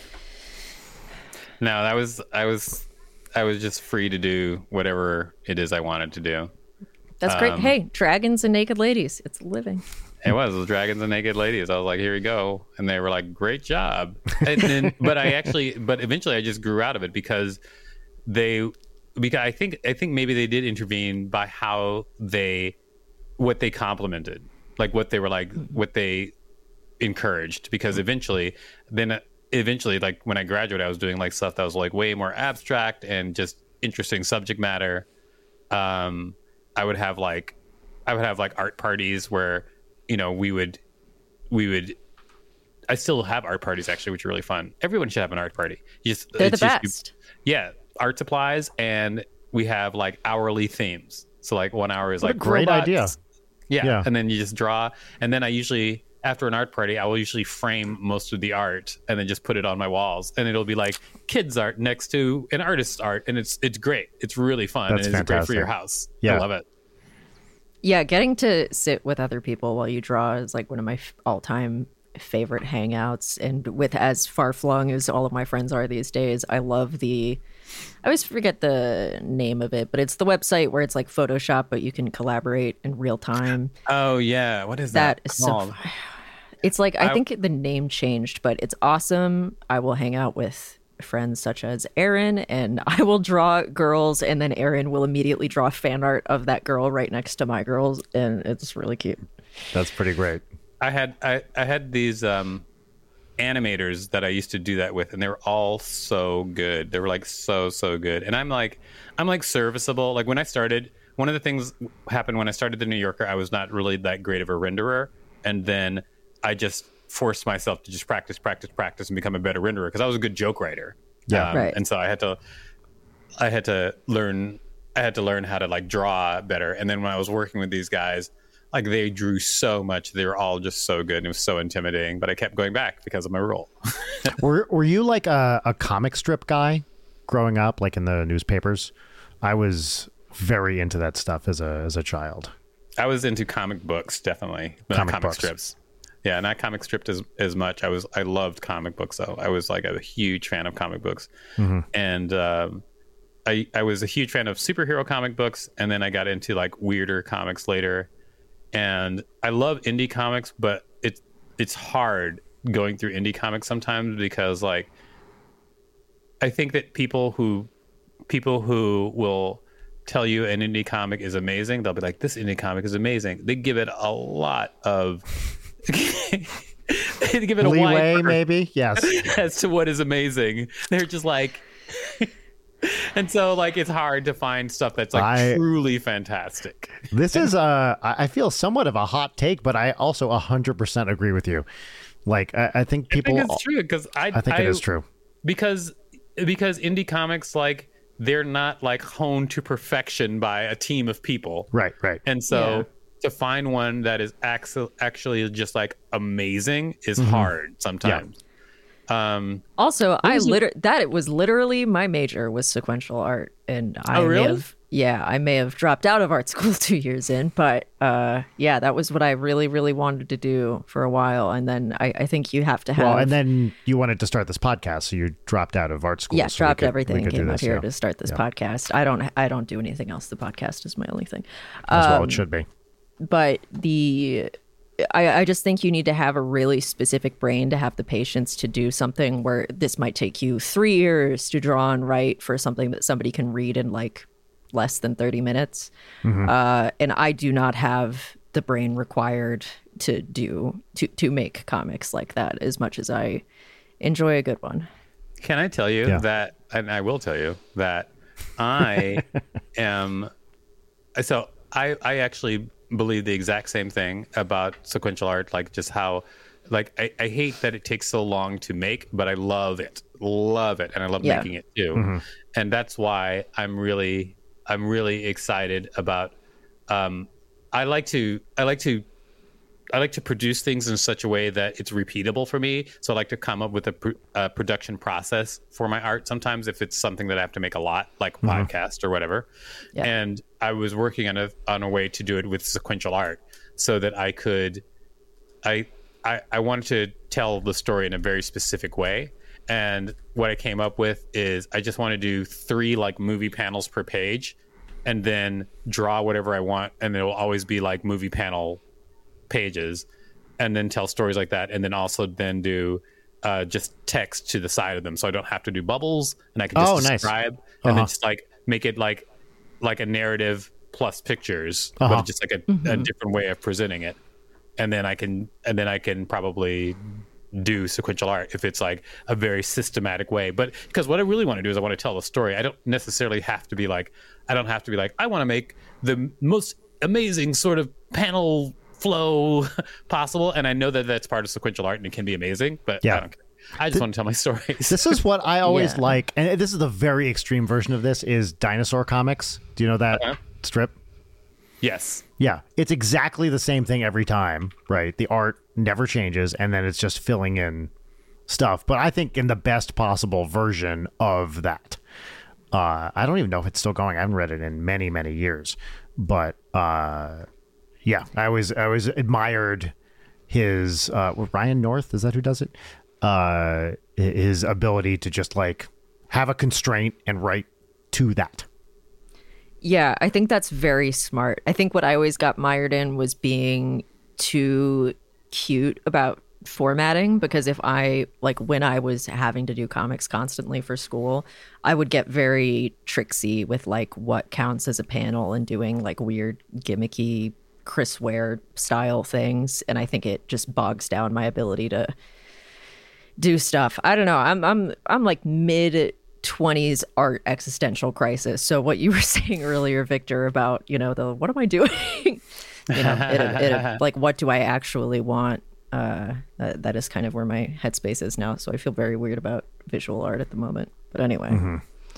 No, that was, I was... I was just free to do whatever it is I wanted to do. That's great. Um, hey, dragons and naked ladies. It's living. It was, it was dragons and naked ladies. I was like, here we go. And they were like, great job. And then, but I actually, but eventually I just grew out of it because they, because I think, I think maybe they did intervene by how they, what they complimented, like what they were like, what they encouraged, because eventually then eventually, like when I graduated, I was doing like stuff that was like way more abstract and just interesting subject matter. Um, I would have like, I would have like art parties where, you know, we would, we would, I still have art parties actually, which are really fun. Everyone should have an art party. You just, They're the just, best. You, yeah. Art supplies. And we have like hourly themes. So like one hour is what like a great robots. idea. Yeah. yeah. And then you just draw. And then I usually, after an art party, I will usually frame most of the art and then just put it on my walls. And it'll be like kids art next to an artist's art. And it's it's great. It's really fun. That's and it's fantastic. great for your house. Yeah. I love it. Yeah, getting to sit with other people while you draw is like one of my f- all-time favorite hangouts. And with as far-flung as all of my friends are these days, I love the... I always forget the name of it, but it's the website where it's like Photoshop, but you can collaborate in real time. Oh, yeah. What is that, that is called? So... It's like, I, I think the name changed, but it's awesome. I will hang out with friends such as Aaron, and I will draw girls, and then Aaron will immediately draw fan art of that girl right next to my girls, and it's really cute. That's pretty great. I had I, I had these um, animators that I used to do that with, and they were all so good. They were like so, so good. And I'm like, I'm like serviceable. Like when I started, one of the things happened when I started the New Yorker, I was not really that great of a renderer. And then I just forced myself to just practice, practice, practice, and become a better renderer because I was a good joke writer. Yeah, um, right. And so I had to, I had to learn, I had to learn how to like draw better. And then when I was working with these guys, like they drew so much, they were all just so good, and it was so intimidating. But I kept going back because of my role. were Were you like a, a comic strip guy growing up, like in the newspapers? I was very into that stuff as a as a child. I was into comic books, definitely. Not comic, comic books. strips. Yeah, not comic stripped as, as much. I was I loved comic books though. I was like a huge fan of comic books, mm-hmm. and um, I I was a huge fan of superhero comic books, and then I got into like weirder comics later. And I love indie comics, but it's it's hard going through indie comics sometimes because like I think that people who people who will tell you an indie comic is amazing, they'll be like, this indie comic is amazing. They give it a lot of they give it a leeway, wide maybe. Yes, as to what is amazing. They're just like, and so like it's hard to find stuff that's like I, truly fantastic. This is uh, I feel somewhat of a hot take, but I also a hundred percent agree with you. Like I, I think people. I think it's true because I. I think I, it is true because because indie comics like they're not like honed to perfection by a team of people. Right, right, and so. Yeah. To find one that is actually just like amazing is mm-hmm. hard sometimes. Yeah. Um, also, I literally that it was literally my major was sequential art, and I oh, really? have yeah, I may have dropped out of art school two years in, but uh, yeah, that was what I really, really wanted to do for a while. And then I, I think you have to have. Well, and then you wanted to start this podcast, so you dropped out of art school. Yeah, so dropped could, everything and came out here yeah. to start this yeah. podcast. I don't, I don't do anything else. The podcast is my only thing. As well, Um, it should be. but the I, I just think you need to have a really specific brain to have the patience to do something where this might take you three years to draw and write for something that somebody can read in like less than thirty minutes. Mm-hmm. Uh, and I do not have the brain required to do to, to make comics like that as much as I enjoy a good one. Can I tell you Yeah. that, and I will tell you that I am, so I, I actually believe the exact same thing about sequential art, like just how, like, I, I hate that it takes so long to make, but I love it, love it. And I love Yeah. making it too. And that's why I'm really, I'm really excited about, um, I like to, I like to, I like to produce things in such a way that it's repeatable for me. So I like to come up with a, pr- a production process for my art. Sometimes if it's something that I have to make a lot, like a podcast or whatever. Yeah. And I was working on a on a way to do it with sequential art, so that I could, I I, I wanted to tell the story in a very specific way. And what I came up with is I just want to do three like movie panels per page, and then draw whatever I want, and it'll always be like movie panel pages, and then tell stories like that, and then also then do uh, just text to the side of them, so I don't have to do bubbles, and I can just Oh, nice. describe, and Uh-huh. then just like make it like like a narrative plus pictures, Uh-huh. but just like a, a different way of presenting it, and then I can and then I can probably do sequential art if it's like a very systematic way. But because what I really want to do is I want to tell the story. I don't necessarily have to be like I don't have to be like I want to make the most amazing sort of panel flow possible, and I know that that's part of sequential art and it can be amazing, but Yeah. I don't care. I just want to tell my stories. This is what I always Yeah. like, and this is the very extreme version of this, is dinosaur comics. Do you know that Uh-huh. strip? Yes. Yeah, it's exactly the same thing every time, right? The art never changes, and then it's just filling in stuff. But I think in the best possible version of that. Uh, I don't even know if it's still going. I haven't read it in many, many years. But uh, yeah, I always, I always admired his uh, Ryan North. Is that who does it? Uh, his ability to just like have a constraint and write to that. Yeah, I think that's very smart. I think what I always got mired in was being too cute about formatting, because if I, like when I was having to do comics constantly for school, I would get very tricksy with like what counts as a panel and doing like weird gimmicky Chris Ware style things. And I think it just bogs down my ability to do stuff. I don't know. I'm I'm I'm like mid twenties art existential crisis. So what you were saying earlier, Victor, about, you know, the what am I doing? you know, it, it, like what do I actually want? Uh, that, that is kind of where my headspace is now. So I feel very weird about visual art at the moment. But anyway, Mm-hmm.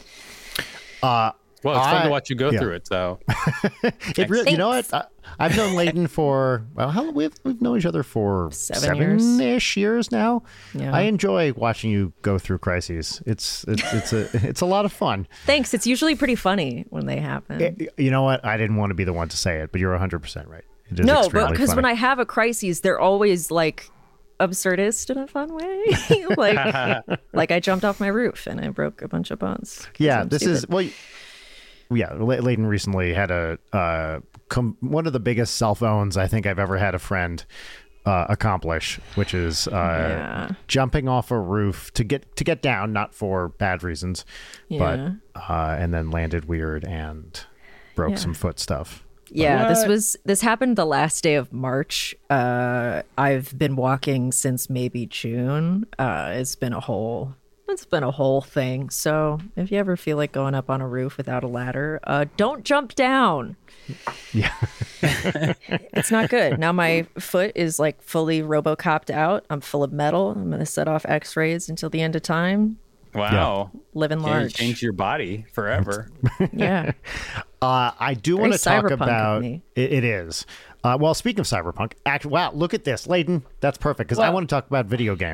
Uh, Well, it's fun I- to watch you go yeah. through it. So It really, you know what? Thanks. I, I've known Leighton for well, how we've we've known each other for Seven years. seven-ish years now. Yeah. I enjoy watching you go through crises. It's it's it's a it's a lot of fun. thanks. It's usually pretty funny when they happen. It- you know what? I didn't want to be the one to say it, but you're one hundred percent right. It is No, but extremely because funny. when I have a crisis, they're always like absurdist in a fun way. like, like I jumped off my roof and I broke a bunch of bones. 'cause yeah, I'm this stupid. is well. Yeah, Le- Leighton recently had a uh, com- one of the biggest cell phones I think I've ever had a friend uh, accomplish, which is uh, Yeah. jumping off a roof to get to get down, not for bad reasons, Yeah. but uh, and then landed weird and broke Yeah. some foot stuff. Yeah, this What? was this happened the last day of March. Uh, I've been walking since maybe June. Uh, it's been a whole it's been a whole thing. So if you ever feel like going up on a roof without a ladder, uh, don't jump down. Yeah, It's not good. Now my foot is like fully RoboCopped out. I'm full of metal. I'm gonna set off X-rays until the end of time. wow, Living Can you large. change your body forever. Yeah. uh, I do want to talk cyberpunk of about me. it, it is. Uh, well, speaking of cyberpunk, act, wow, look at this, Leighton. That's perfect because I What? want to talk about video games.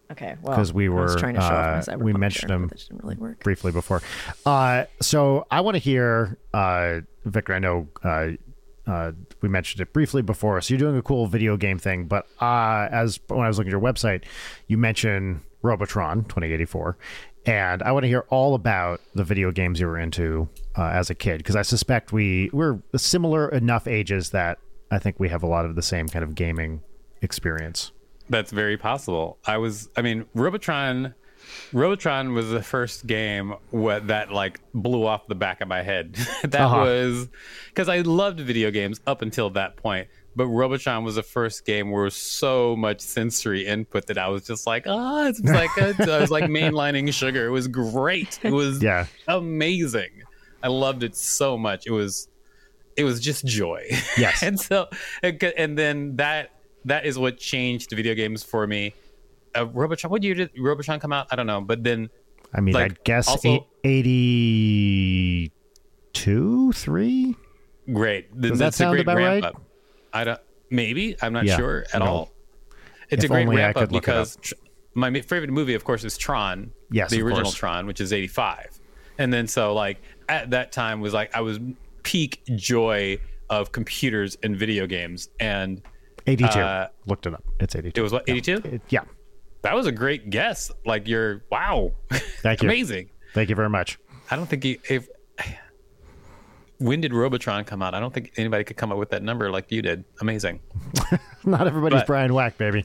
Okay, well, because we I was were trying to show uh, off my we Cyberpunk mentioned shirt, him but that didn't really work. briefly before. Uh, so I want to hear, uh, Victor. I know uh, uh, we mentioned it briefly before. So you're doing a cool video game thing, but uh, as when I was looking at your website, you mentioned Robotron twenty eighty-four, and I want to hear all about the video games you were into uh, as a kid, because I suspect we we're similar enough ages that I think we have a lot of the same kind of gaming experience. That's very possible. I was, I mean, Robotron, Robotron was the first game what, that like blew off the back of my head. that Uh-huh. was because I loved video games up until that point. But Robotron was the first game where there was so much sensory input that I was just like, ah, oh, it's like a, I was like mainlining sugar. It was great. It was Yeah. amazing. I loved it so much. It was, it was just joy. Yes. and so, and then that. That is what changed video games for me. Uh, Robotron, what year did Robotron come out? I don't know. But then, I mean, like, I guess also- eighty-two, three. great. Then Does that that's a sound great about ramp right? up. I don't. Maybe I'm not Yeah, sure at no. all. It's If a great only I ramp up could look it up. because tr- my ma- favorite movie, of course, is Tron. Yes, the of original course. Tron, which is eighty-five. And then so like at that time was like I was peak joy of computers and video games, and eighty-two. Uh, Looked it up. It's eighty-two. it was what eighty-two. It- yeah. That was a great guess. Like you're wow, Thank you. amazing. Thank you very much. I don't think he, if when did Robotron come out? I don't think anybody could come up with that number like you did. Amazing. Not everybody's But- Brian Wack, baby.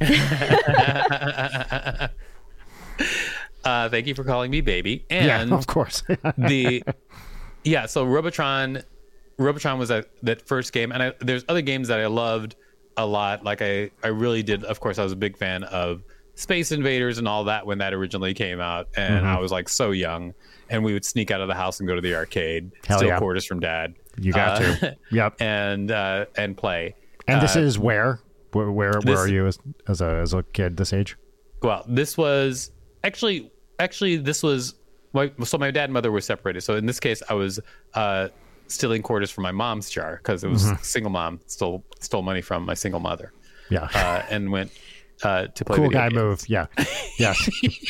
uh, thank you for calling me baby. And Yeah, of course. the yeah, so Robotron, Robotron was a, that first game, and I, there's other games that I loved a lot. Like I, I really did. Of course, I was a big fan of Space Invaders and all that when that originally came out, and Mm-hmm. I was like so young, and we would sneak out of the house and go to the arcade, Hell steal yeah. quarters from dad. You got Uh, to. Yep. and uh, and play. And this Uh, is where? Where where, where this- are you as, as a as a kid this age? Well, this was actually actually this was my, so my dad and mother were separated. So in this case, I was uh, stealing quarters from my mom's jar because it was Mm-hmm. single mom stole stole money from my single mother Yeah. uh, and went uh, to play. cool video guy games. move. Yeah. Yes.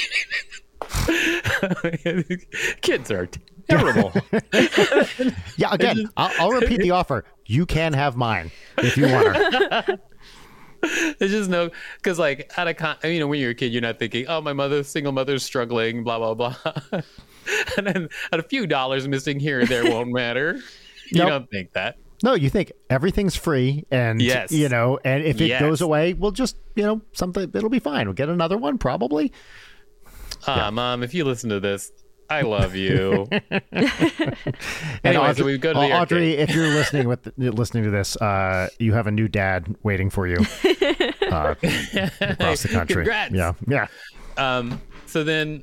Kids are terrible. Yeah. Again, I'll, I'll repeat the offer. You can have mine if you want her. There's just no because like out of con- you know when you're a kid you're not thinking oh my mother single mother's struggling blah blah blah and then a few dollars missing here and there won't matter. You Nope. don't think that. No, you think everything's free, and Yes. you know, and if it Yes. goes away, we'll just you know something. It'll be fine. We'll get another one probably. Ah, Mom, if you listen to this, I love you. And Anyway, Audrey, so we go to uh, the Audrey, arcade. if you're listening with listening to this, uh, you have a new dad waiting for you uh, across the country. Congrats. Yeah, yeah. Um, so then,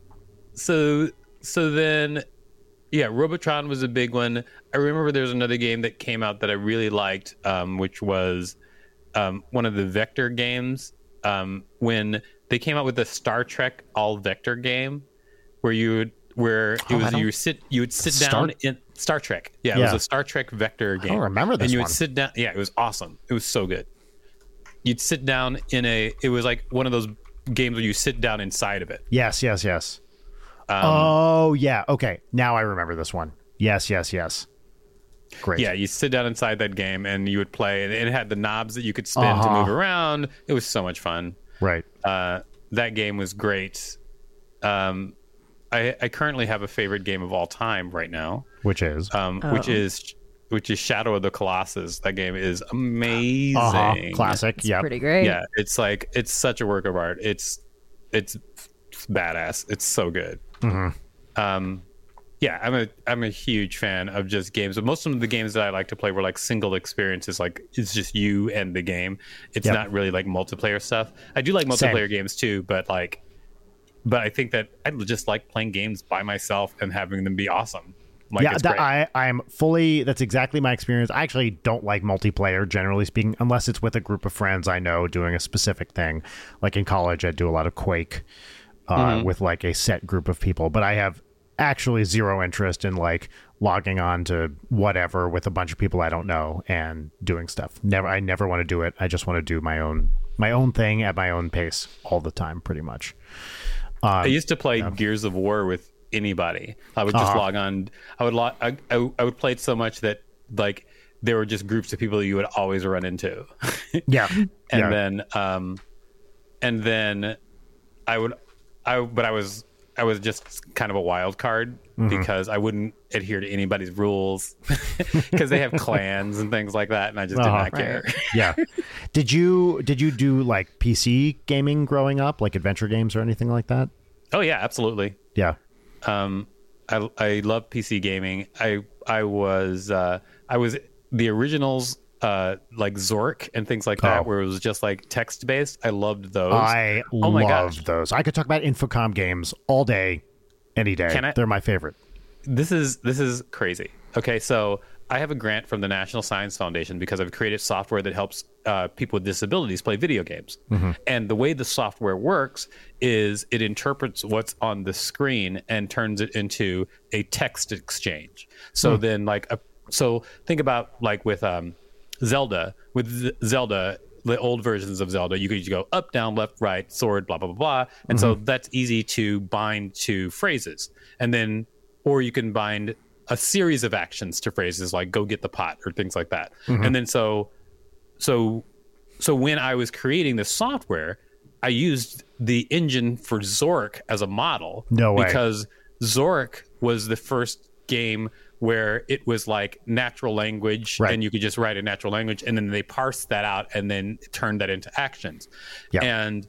so so then, yeah, Robotron was a big one. I remember there was another game that came out that I really liked, um, which was um, one of the Vector games. Um, when they came out with the Star Trek All Vector game, where you would where it Oh, I was don't- you sit you would sit Star- down in Star Trek. Yeah, it Yeah. was a Star Trek Vector game. remember this And you one. would sit down. Yeah, it was awesome. It was so good. You'd sit down in a. It was like one of those games where you sit down inside of it. Yes, yes, yes. Um, oh, yeah. Okay, now I remember this one. Yes, yes, yes. Great. Yeah, you sit down inside that game and you would play, and it had the knobs that you could spin to Uh-huh. move around. It was so much fun. Right. Uh, that game was great. Um, I, I currently have a favorite game of all time right now, Which is um, which Oh. is which is Shadow of the Colossus. That game is amazing. uh-huh. Classic. It's Yep. pretty great. Yeah, it's like it's such a work of art. It's it's badass. It's so good. Mm-hmm. Um, yeah, I'm a I'm a huge fan of just games. But most of the games that I like to play were like single experiences. Like it's just you and the game. It's Yep. not really like multiplayer stuff. I do like Same. multiplayer games too, but like, but I think that I just like playing games by myself and having them be awesome. Like, yeah, it's that, great. I I'm fully. That's exactly my experience. I actually don't like multiplayer, generally speaking, unless it's with a group of friends I know doing a specific thing. Like in college, I'd do a lot of Quake uh, Mm-hmm. with like a set group of people, but I have actually zero interest in like logging on to whatever with a bunch of people I don't know and doing stuff. Never, I never want to do it. I just want to do my own my own thing at my own pace all the time, pretty much. Um, I used to play yeah. Gears of War with anybody. I would just uh-huh. log on. I would log. I, I, I would play it so much that like there were just groups of people that you would always run into. yeah, and yeah. then um, and then I would. I but I was. I was just kind of a wild card mm-hmm. because I wouldn't adhere to anybody's rules because they have clans and things like that, and I just uh-huh. did not care. Right. yeah. Did you did you do like P C gaming growing up, like adventure games or anything like that? Oh yeah, absolutely. Yeah. Um, I I love P C gaming. I I was uh, I was the originals. Uh, like Zork and things like that, oh. where it was just like text based. I loved those. I oh my loved gosh. those. I could talk about Infocom games all day, any day. Can I, They're my favorite. This is this is crazy. Okay, so I have a grant from the National Science Foundation because I've created software that helps uh, people with disabilities play video games. Mm-hmm. And the way the software works is it interprets what's on the screen and turns it into a text exchange. So mm. then, like, a, so think about like with um. Zelda, with Z- Zelda, the old versions of Zelda, you could go up, down, left, right, sword, blah, blah, blah, blah. And mm-hmm. so that's easy to bind to phrases. And then, or you can bind a series of actions to phrases like go get the pot or things like that. Mm-hmm. And then so, so, so when I was creating this software, I used the engine for Zork as a model. No way. Because Zork was the first game where it was like natural language right. and you could just write a natural language and then they parsed that out and then turned that into actions. Yeah. And,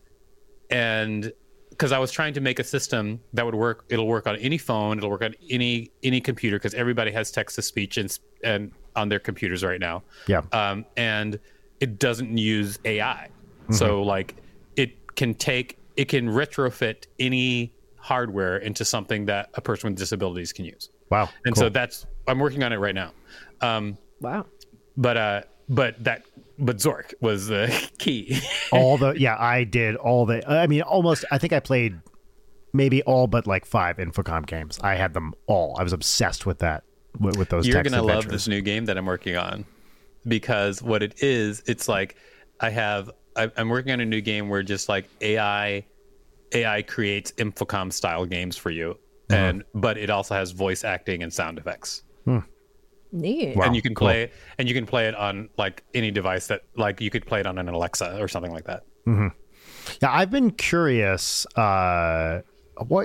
and because I was trying to make a system that would work, it'll work on any phone, it'll work on any, any computer because everybody has text to speech and, and on their computers right now. Yeah. Um, and it doesn't use A I. Mm-hmm. So like it can take, it can retrofit any hardware into something that a person with disabilities can use. Wow. And cool. so that's, I'm working on it right now. Um, wow. But, uh, but that, but Zork was the key. all the, yeah, I did all the, I mean, almost, I think I played maybe all but like five Infocom games. I had them all. I was obsessed with that, with, with those You're text going to adventures. love this new game that I'm working on because what it is, it's like, I have, I, I'm working on a new game where just like A I, A I creates Infocom style games for you. And but it also has voice acting and sound effects. Hmm. Neat. Wow, and you can cool. play and you can play it on like any device that like you could play it on an Alexa or something like that. Mm-hmm. Yeah, I've been curious. Uh, what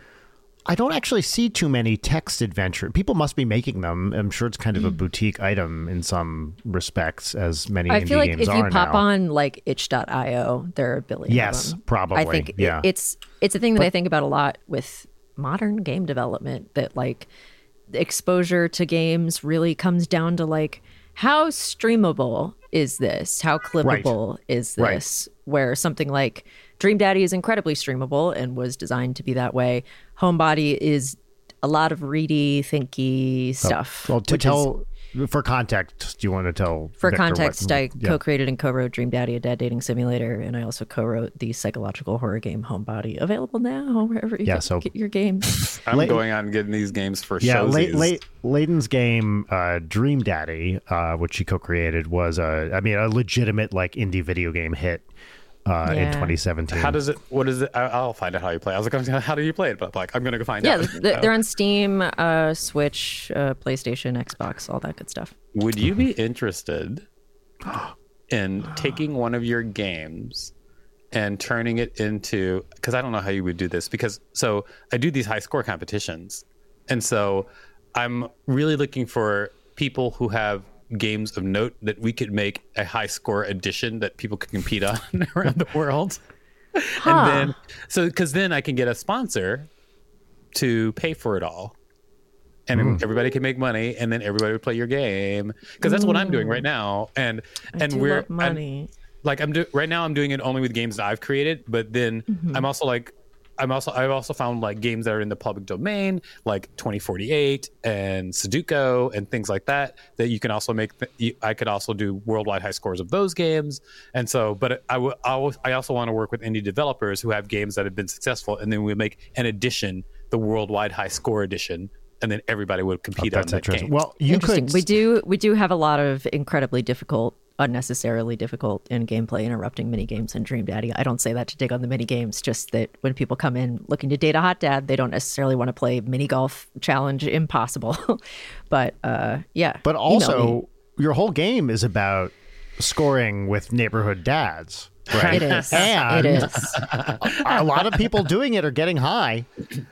I don't actually see too many text adventure. People must be making them. I'm sure it's kind of a boutique item in some respects, as many I indie feel like games if you are pop now. on like itch dot io, there are a billion Yes, of them. probably. I think yeah. it, it's it's a thing that But, I think about a lot with modern game development, that like exposure to games really comes down to like how streamable is this? How clippable right. is this? Right. Where something like Dream Daddy is incredibly streamable and was designed to be that way. Homebody is a lot of ready, thinky stuff. Well, to tell, is, for context, do you want to tell? For Victor context, what, I yeah. co-created and co-wrote Dream Daddy, a dad dating simulator, and I also co-wrote the psychological horror game Homebody, available now wherever you yeah, get, so, get your games. I'm Lay- going on getting these games for yeah, showsies. Lay- Lay- Layden's game, uh, Dream Daddy, uh, which she co-created, was a, I mean, a legitimate like indie video game hit. Uh, yeah. in twenty seventeen. How does it? What is it? I, I'll find out how you play. I was like, how do you play it? But like, I'm gonna go find yeah, out. Yeah, they're on Steam, uh, Switch, uh, PlayStation, Xbox, all that good stuff. Would you be interested in taking one of your games and turning it into? Because I don't know how you would do this. Because so I do these high score competitions, and so I'm really looking for people who have games of note that we could make a high score edition that people could compete on around the world. Huh. And then, so, because then I can get a sponsor to pay for it all. And mm. everybody can make money, and then everybody would play your game. Because that's mm. what I'm doing right now. And I and do we're love money. I'm, like I'm do, right now, I'm doing it only with games that I've created. But then mm-hmm. I'm also like, I'm also I've also found like games that are in the public domain, like twenty forty-eight and Sudoku and things like that. That you can also make. Th- I could also do worldwide high scores of those games. And so, but I w- I, w- I also want to work with indie developers who have games that have been successful, and then we make an edition, the worldwide high score edition, and then everybody would compete oh, on that game. Well, you could. We do we do have a lot of incredibly difficult unnecessarily difficult in gameplay, interrupting mini games in Dream Daddy. I don't say that to dig on the mini games, just that when people come in looking to date a hot dad, they don't necessarily want to play mini golf challenge impossible. But uh, yeah. But also, your whole game is about scoring with neighborhood dads. Right? It is. And it is. a lot of people doing it are getting high.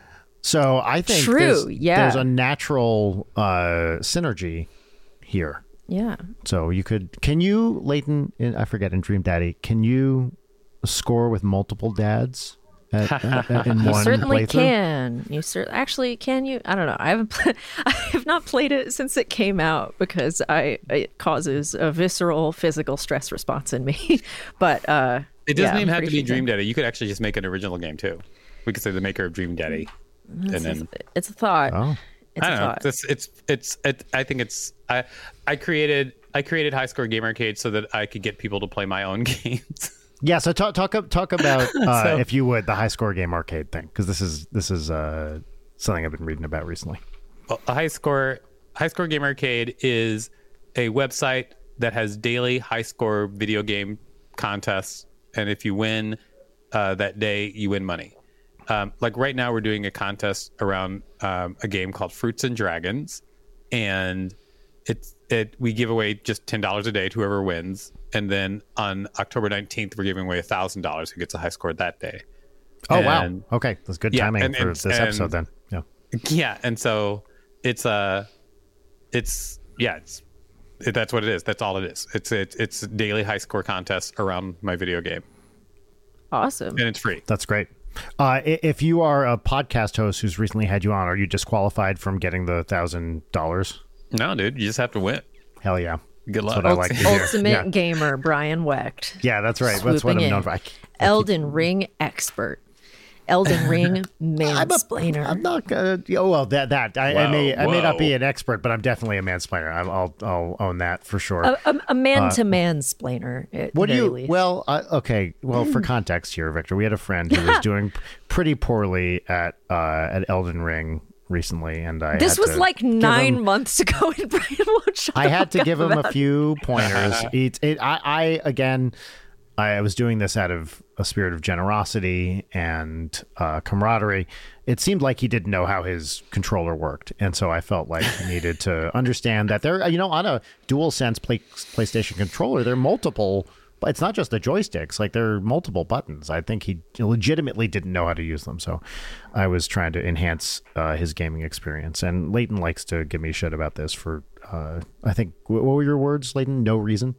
So I think True, there's, yeah. there's a natural uh, synergy here. Yeah. So you could, can you, Leighton, in, I forget, in Dream Daddy, can you score with multiple dads at, at, in You one certainly playthrough? can. You cer- actually can you? I don't know. I haven't. Pl- I have not played it since it came out because I it causes a visceral physical stress response in me. But uh, It doesn't yeah, even I'm have to pretty be sure Dream Daddy. You could actually just make an original game too. We could say the maker of Dream Daddy, and It's, then it's a thought. Oh. It's I a don't know. thought. It's it's it's. It, I think it's. I I created I created High Score Game Arcade so that I could get people to play my own games. Yeah, so talk talk talk about uh, So- if you would the High Score Game Arcade thing, because this is this is uh, something I've been reading about recently. Well, a high score high score game arcade is a website that has daily high score video game contests, and if you win uh, that day, you win money. Um, like right now, we're doing a contest around um, a game called Fruits and Dragons, and it's it we give away just ten dollars a day to whoever wins, and then on October nineteenth, we're giving away a thousand dollars who gets a high score that day. Oh And- wow! Okay, that's good Yeah, timing and- for and- this and- episode. Then, yeah. Yeah, and so it's uh it's yeah, it's it, that's what it is. That's all it is. It's it's it's a daily high score contest around my video game, Awesome. and it's free. That's great. Uh, i- if you are a podcast host who's recently had you on, are you disqualified from getting the thousand dollars? No, dude, you just have to win. Hell yeah! Good luck. That's what I like to hear. Ultimate Yeah. gamer Brian Wecht. Yeah, that's right. That's what Swooping I'm known in. for. I, c- Elden Ring expert. Elden Ring mansplainer. I'm not gonna. Oh well, that that I, I may I may not be whoa. an expert, but I'm definitely a mansplainer. I'm, I'll I'll own that for sure. a, a, a man-to-man splainer. At What do very you? least. Well, uh, okay. Well, for context here, Victor, we had a friend who was doing pretty poorly at uh, at Elden Ring recently, and I This had was to like give nine him- months ago, and Brian won't shut I the had to fuck give up him a about it. few pointers. It, it, I, I again, I was doing this out of a spirit of generosity and uh, camaraderie. It seemed like he didn't know how his controller worked, and so I felt like he needed to understand that there, you know, on a DualSense play, PlayStation controller, there are multiple. But it's not just the joysticks; like there are multiple buttons. I think he legitimately didn't know how to use them, so I was trying to enhance uh, his gaming experience. And Leighton likes to give me shit about this for, uh, I think, what were your words, Leighton? No reason.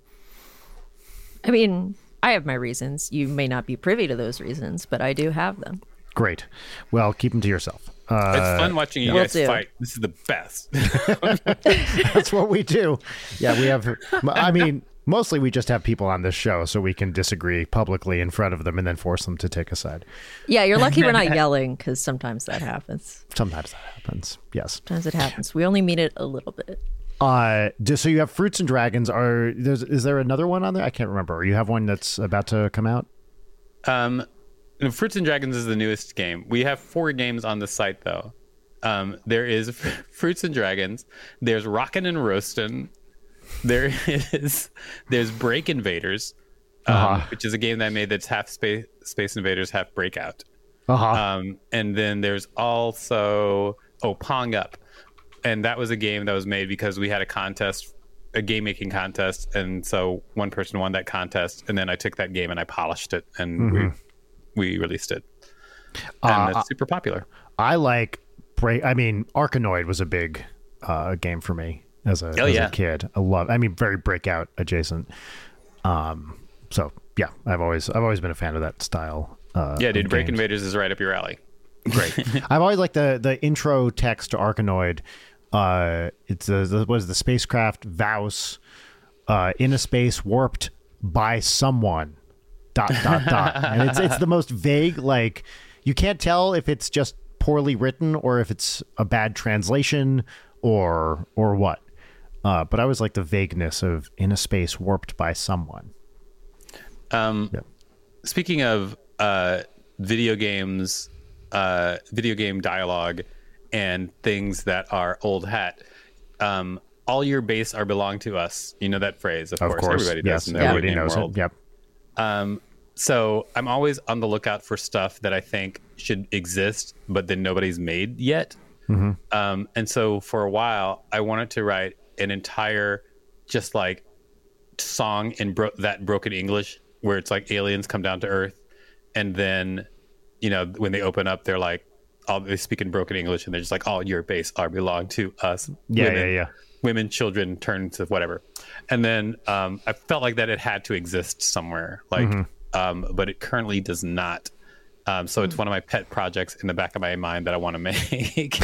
I mean, I have my reasons. You may not be privy to those reasons, but I do have them. Great. Well, keep them to yourself. Uh, It's fun watching you Will guys do. fight. This is the best. that's what we do. Yeah, we have. I mean, mostly we just have people on this show so we can disagree publicly in front of them and then force them to take a side. Yeah, you're lucky we're not yelling because sometimes that happens. Sometimes that happens. Yes. Sometimes it happens. We only mean it a little bit. Uh, do- so you have Fruits and Dragons. Are there's is there another one on there? I can't remember. You have one that's about to come out. Um, and Fruits and Dragons is the newest game. We have four games on the site though. Um, there is Fruits and Dragons. There's Rockin' and Roastin'. There is there's Break Invaders, um, Uh-huh. which is a game that I made that's half Space Space Invaders, half Breakout. Uh huh. Um, and then there's also oh Pong Up, and that was a game that was made because we had a contest, a game making contest, and so one person won that contest, and then I took that game and I polished it, and Mm-hmm. we we released it, and Uh, it's super popular. I like break. I mean, Arkanoid was a big uh, game for me as a, Oh, as yeah. a kid. I love. I mean, very breakout adjacent. Um. So yeah, I've always I've always been a fan of that style. Uh, Yeah, dude, of Break games. Invaders is right up your alley. Great. I've always liked the the intro text to Arkanoid. Uh, it's a, the, what is the spacecraft Vaus uh, in a space warped by someone. Dot dot dot. And it's it's the most vague. Like you can't tell if it's just poorly written or if it's a bad translation or or what. Uh, but I always like the vagueness of in a space warped by someone. Um, Yeah. Speaking of uh, video games, uh, video game dialogue, and things that are old hat, um, all your base are belong to us. You know that phrase, of, Of course. course. Everybody does Yes, in the everybody video game knows world. it. Yep. Um, so I'm always on the lookout for stuff that I think should exist, but then nobody's made yet. Mm-hmm. Um, and so for a while, I wanted to write an entire, just like, song in bro- that broken English, where it's like aliens come down to Earth, and then, you know, when they open up, they're like, all they speak in broken English, and they're just like, all your base are belong to us. Yeah, women, yeah, yeah. Women, children, turn to whatever. And then um, I felt like that it had to exist somewhere, like, Mm-hmm. um, but it currently does not. Um, so it's one of my pet projects in the back of my mind that I want to make.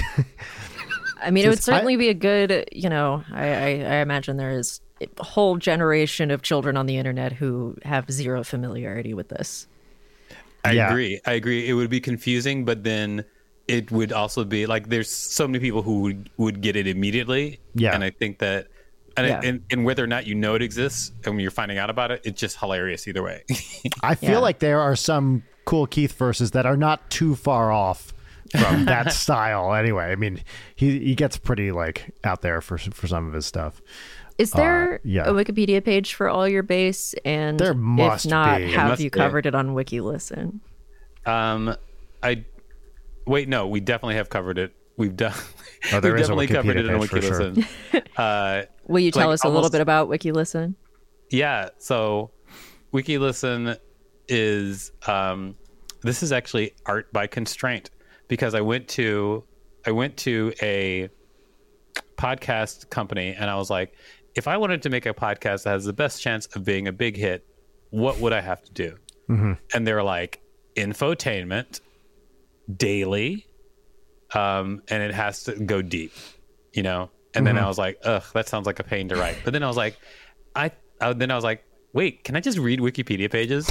I mean, it would Just- certainly I- be a good, you know, I, I, I imagine there is a whole generation of children on the internet who have zero familiarity with this. I Yeah. agree. I agree. It would be confusing, but then it would also be like there's so many people who would, would get it immediately. Yeah. And I think that, and, Yeah. and, and whether or not you know it exists and when you're finding out about it, it's just hilarious either way. I feel Yeah. like there are some cool Keith verses that are not too far off from that style. Anyway, I mean, he he gets pretty like out there for for some of his stuff. Is there yeah. a Wikipedia page for all your base? And There must if not, be. have Must you be. covered it on WikiListen? um, I wait, no, we definitely have covered it. We've done. Oh, there we've is a definitely covered Wikipedia it on page for sure. WikiListen. uh, Will you tell Like, us a little almost- bit about WikiListen? Yeah, so WikiListen is um, this is actually art by constraint, because I went to I went to a podcast company and I was like, if I wanted to make a podcast that has the best chance of being a big hit, what would I have to do? Mm-hmm. And they're like, infotainment, daily, um, and it has to go deep, you know. And then I was like, ugh, that sounds like a pain to write. But then I was like, I, I then I was like, wait, can I just read Wikipedia pages?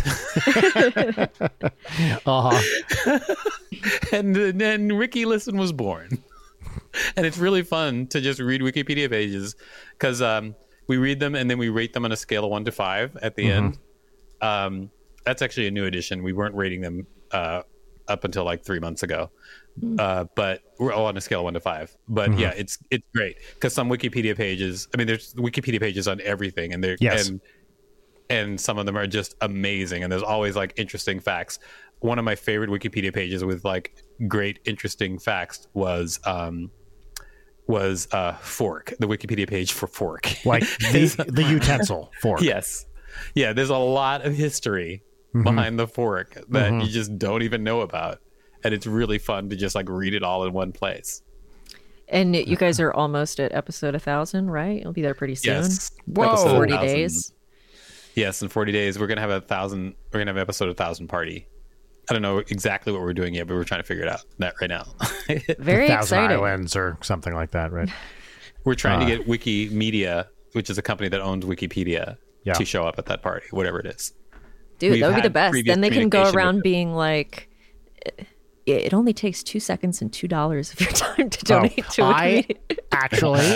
Uh-huh. and then Ricky Listen was born. And it's really fun to just read Wikipedia pages because um, we read them and then we rate them on a scale of one to five at the end. Um, that's actually a new edition. We weren't rating them uh, up until like three months ago. Uh, but we're all on a scale of one to five. But yeah, it's it's great because some Wikipedia pages. I mean, there's Wikipedia pages on everything, and they're Yes. and and some of them are just amazing. And there's always like interesting facts. One of my favorite Wikipedia pages with like great interesting facts was um was uh fork, the Wikipedia page for fork. Like the the utensil fork. Yes, yeah. There's a lot of history behind the fork that you just don't even know about. And it's really fun to just like read it all in one place. And you guys are almost at episode one thousand, right? You'll be there pretty soon. Yes. Whoa. Episode forty 1000. days. Yes, in forty days we're gonna have a thousand. We're gonna have an episode of thousand party. I don't know exactly what we're doing yet, but we're trying to figure it out that right now. Very Thousand exciting. Islands or something like that, right? We're trying Uh. to get Wikimedia, which is a company that owns Wikipedia, Yeah. to show up at that party, whatever it is. Dude, We've that would be the had best. previous Then they can go communication around with being like, it it only takes two seconds and two dollars of your time to donate to Oh, I Wikipedia. actually,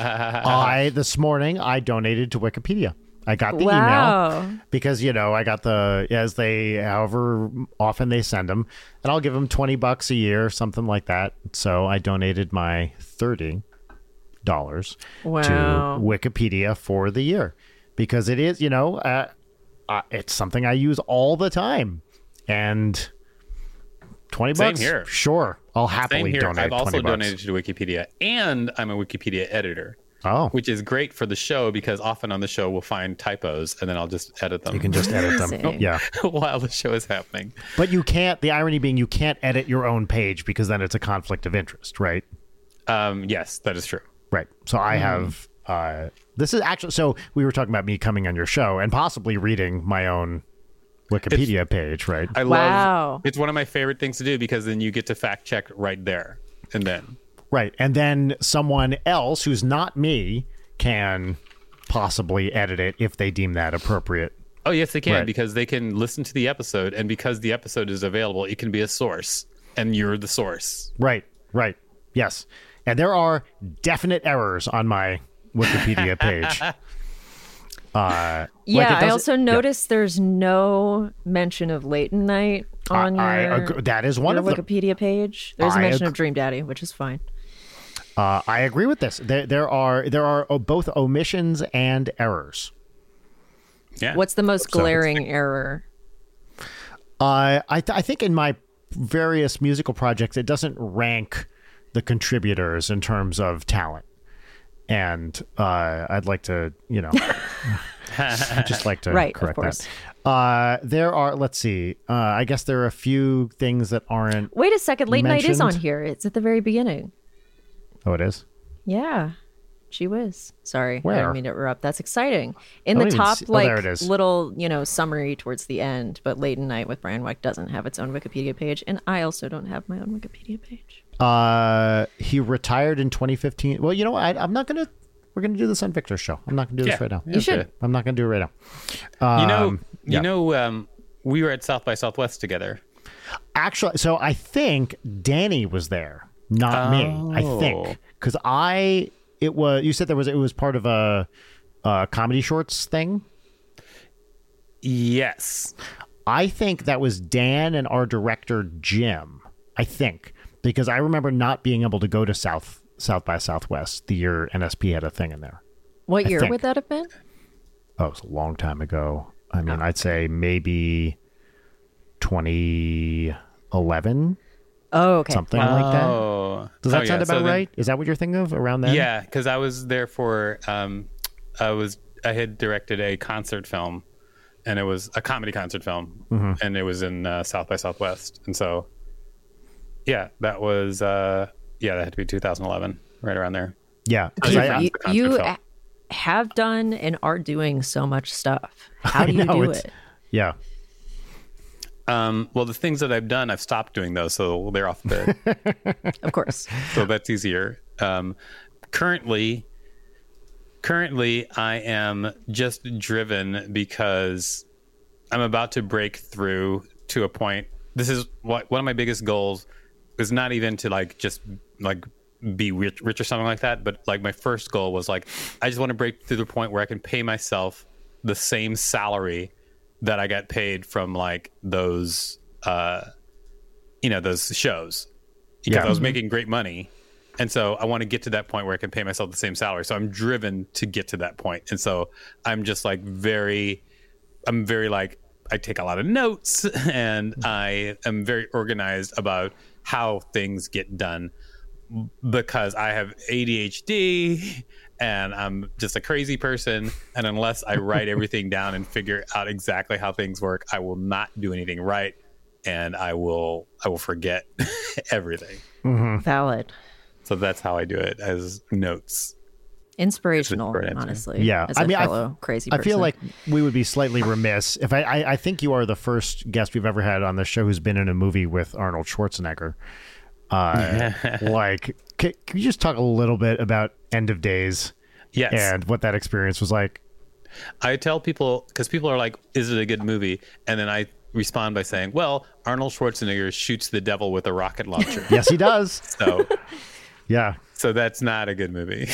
I this morning I donated to Wikipedia. I got the Wow. email because you know I got the as they however often they send them, and I'll give them twenty bucks a year, something like that. So I donated my thirty dollars Wow. to Wikipedia for the year because it is you know uh, uh, it's something I use all the time, and twenty Same bucks, here. sure, I'll Same happily here. donate. I've also twenty bucks. donated to Wikipedia, and I'm a Wikipedia editor. Oh, Which is great for the show because often on the show we'll find typos and then I'll just edit them you can just edit them. Amazing. Yeah. while the show is happening. But you can't, the irony being you can't edit your own page because then it's a conflict of interest, right? Um, yes, that is true. Right. So I have, uh, this is actually, so we were talking about me coming on your show and possibly reading my own Wikipedia page, right? I Wow. love it's one of my favorite things to do because then you get to fact check right there and then. Right. And then someone else who's not me can possibly edit it if they deem that appropriate. Oh, yes, they can Right. because they can listen to the episode and because the episode is available, it can be a source and you're the source. Right. Right. Yes. And there are definite errors on my Wikipedia page. Uh, Yeah, like it I doesn't- also yeah. noticed there's no mention of Late and Night on I, I your, agree. That is one your of them. Wikipedia page. There's a I mention ag- of Dream Daddy, which is fine. Uh, I agree with this. There, there are there are o- both omissions and errors. Yeah. What's the most So- glaring error? Uh, I th- I think in my various musical projects, it doesn't rank the contributors in terms of talent, and uh, I'd like to, you know, I'd just like to Right, of correct course. that. Uh, there are. Let's see. Uh, I guess there are a few things that aren't. Wait a second. Late Night is on mentioned. here. It's at the very beginning. Oh, it is. Yeah. She whiz. Sorry. I Where? didn't mean to interrupt. That's exciting. In I the don't even top, see- oh, like, there it is. little, you know, summary towards the end, but Late Night with Brian Weck doesn't have its own Wikipedia page, and I also don't have my own Wikipedia page. Uh, he retired in twenty fifteen. Well, you know what? I, I'm not gonna. We're gonna do this on Victor's show. I'm not gonna do this Yeah. right now. You should. Okay. I'm not gonna do it right now. You know, Um, you yeah. know, um, we were at South by Southwest together. Actually, so I think Danny was there, not me. I Oh. think because I it was you said there was it was part of a, a comedy shorts thing. Yes. I think that was Dan and our director Jim. I think because I remember not being able to go to South South by Southwest the year N S P had a thing in there. What I year think. would that have been? Oh, it was a long time ago. I mean, I'd say maybe twenty eleven, Oh, okay. something like that. Oh. Does that Oh, sound yeah. about So then- right? Is that what you're thinking of around then? Yeah, because I was there for um, I was I had directed a concert film, and it was a comedy concert film, Mm-hmm. and it was in uh, South by Southwest, and so yeah, that was uh, yeah, that had to be two thousand eleven, right around there. Yeah. 'cause You- I- you, the concert you film. a- have done and are doing so much stuff. How I do you know, do it's- it? yeah. Um, well, the things that I've done, I've stopped doing those, so they're off the bed. Of course. So that's easier. Um, currently, currently, I am just driven because I'm about to break through to a point. This is what one of my biggest goals is not even to like just like be rich, rich or something like that, but like my first goal was like I just want to break through the point where I can pay myself the same salary that I got paid from like those uh you know those shows because Yeah. I was making great money, and so I want to get to that point where I can pay myself the same salary. So I'm driven to get to that point, and so I'm just like very I'm very like I take a lot of notes and I am very organized about how things get done because I have A D H D and I'm just a crazy person, and unless I write everything down and figure out exactly how things work, I will not do anything right, and I will I will forget everything. Valid. So that's how I do it, as notes. Inspirational, Short answer. honestly. Yeah. As I a mean, I, fellow crazy I person. feel like we would be slightly remiss if I, I, I think you are the first guest we've ever had on the show who's been in a movie with Arnold Schwarzenegger. Uh, like, can, can you just talk a little bit about End of Days Yes. and what that experience was like? I tell people, because people are like, is it a good movie? And then I respond by saying, well, Arnold Schwarzenegger shoots the devil with a rocket launcher. Yes, he does. So, Yeah. so that's not a good movie.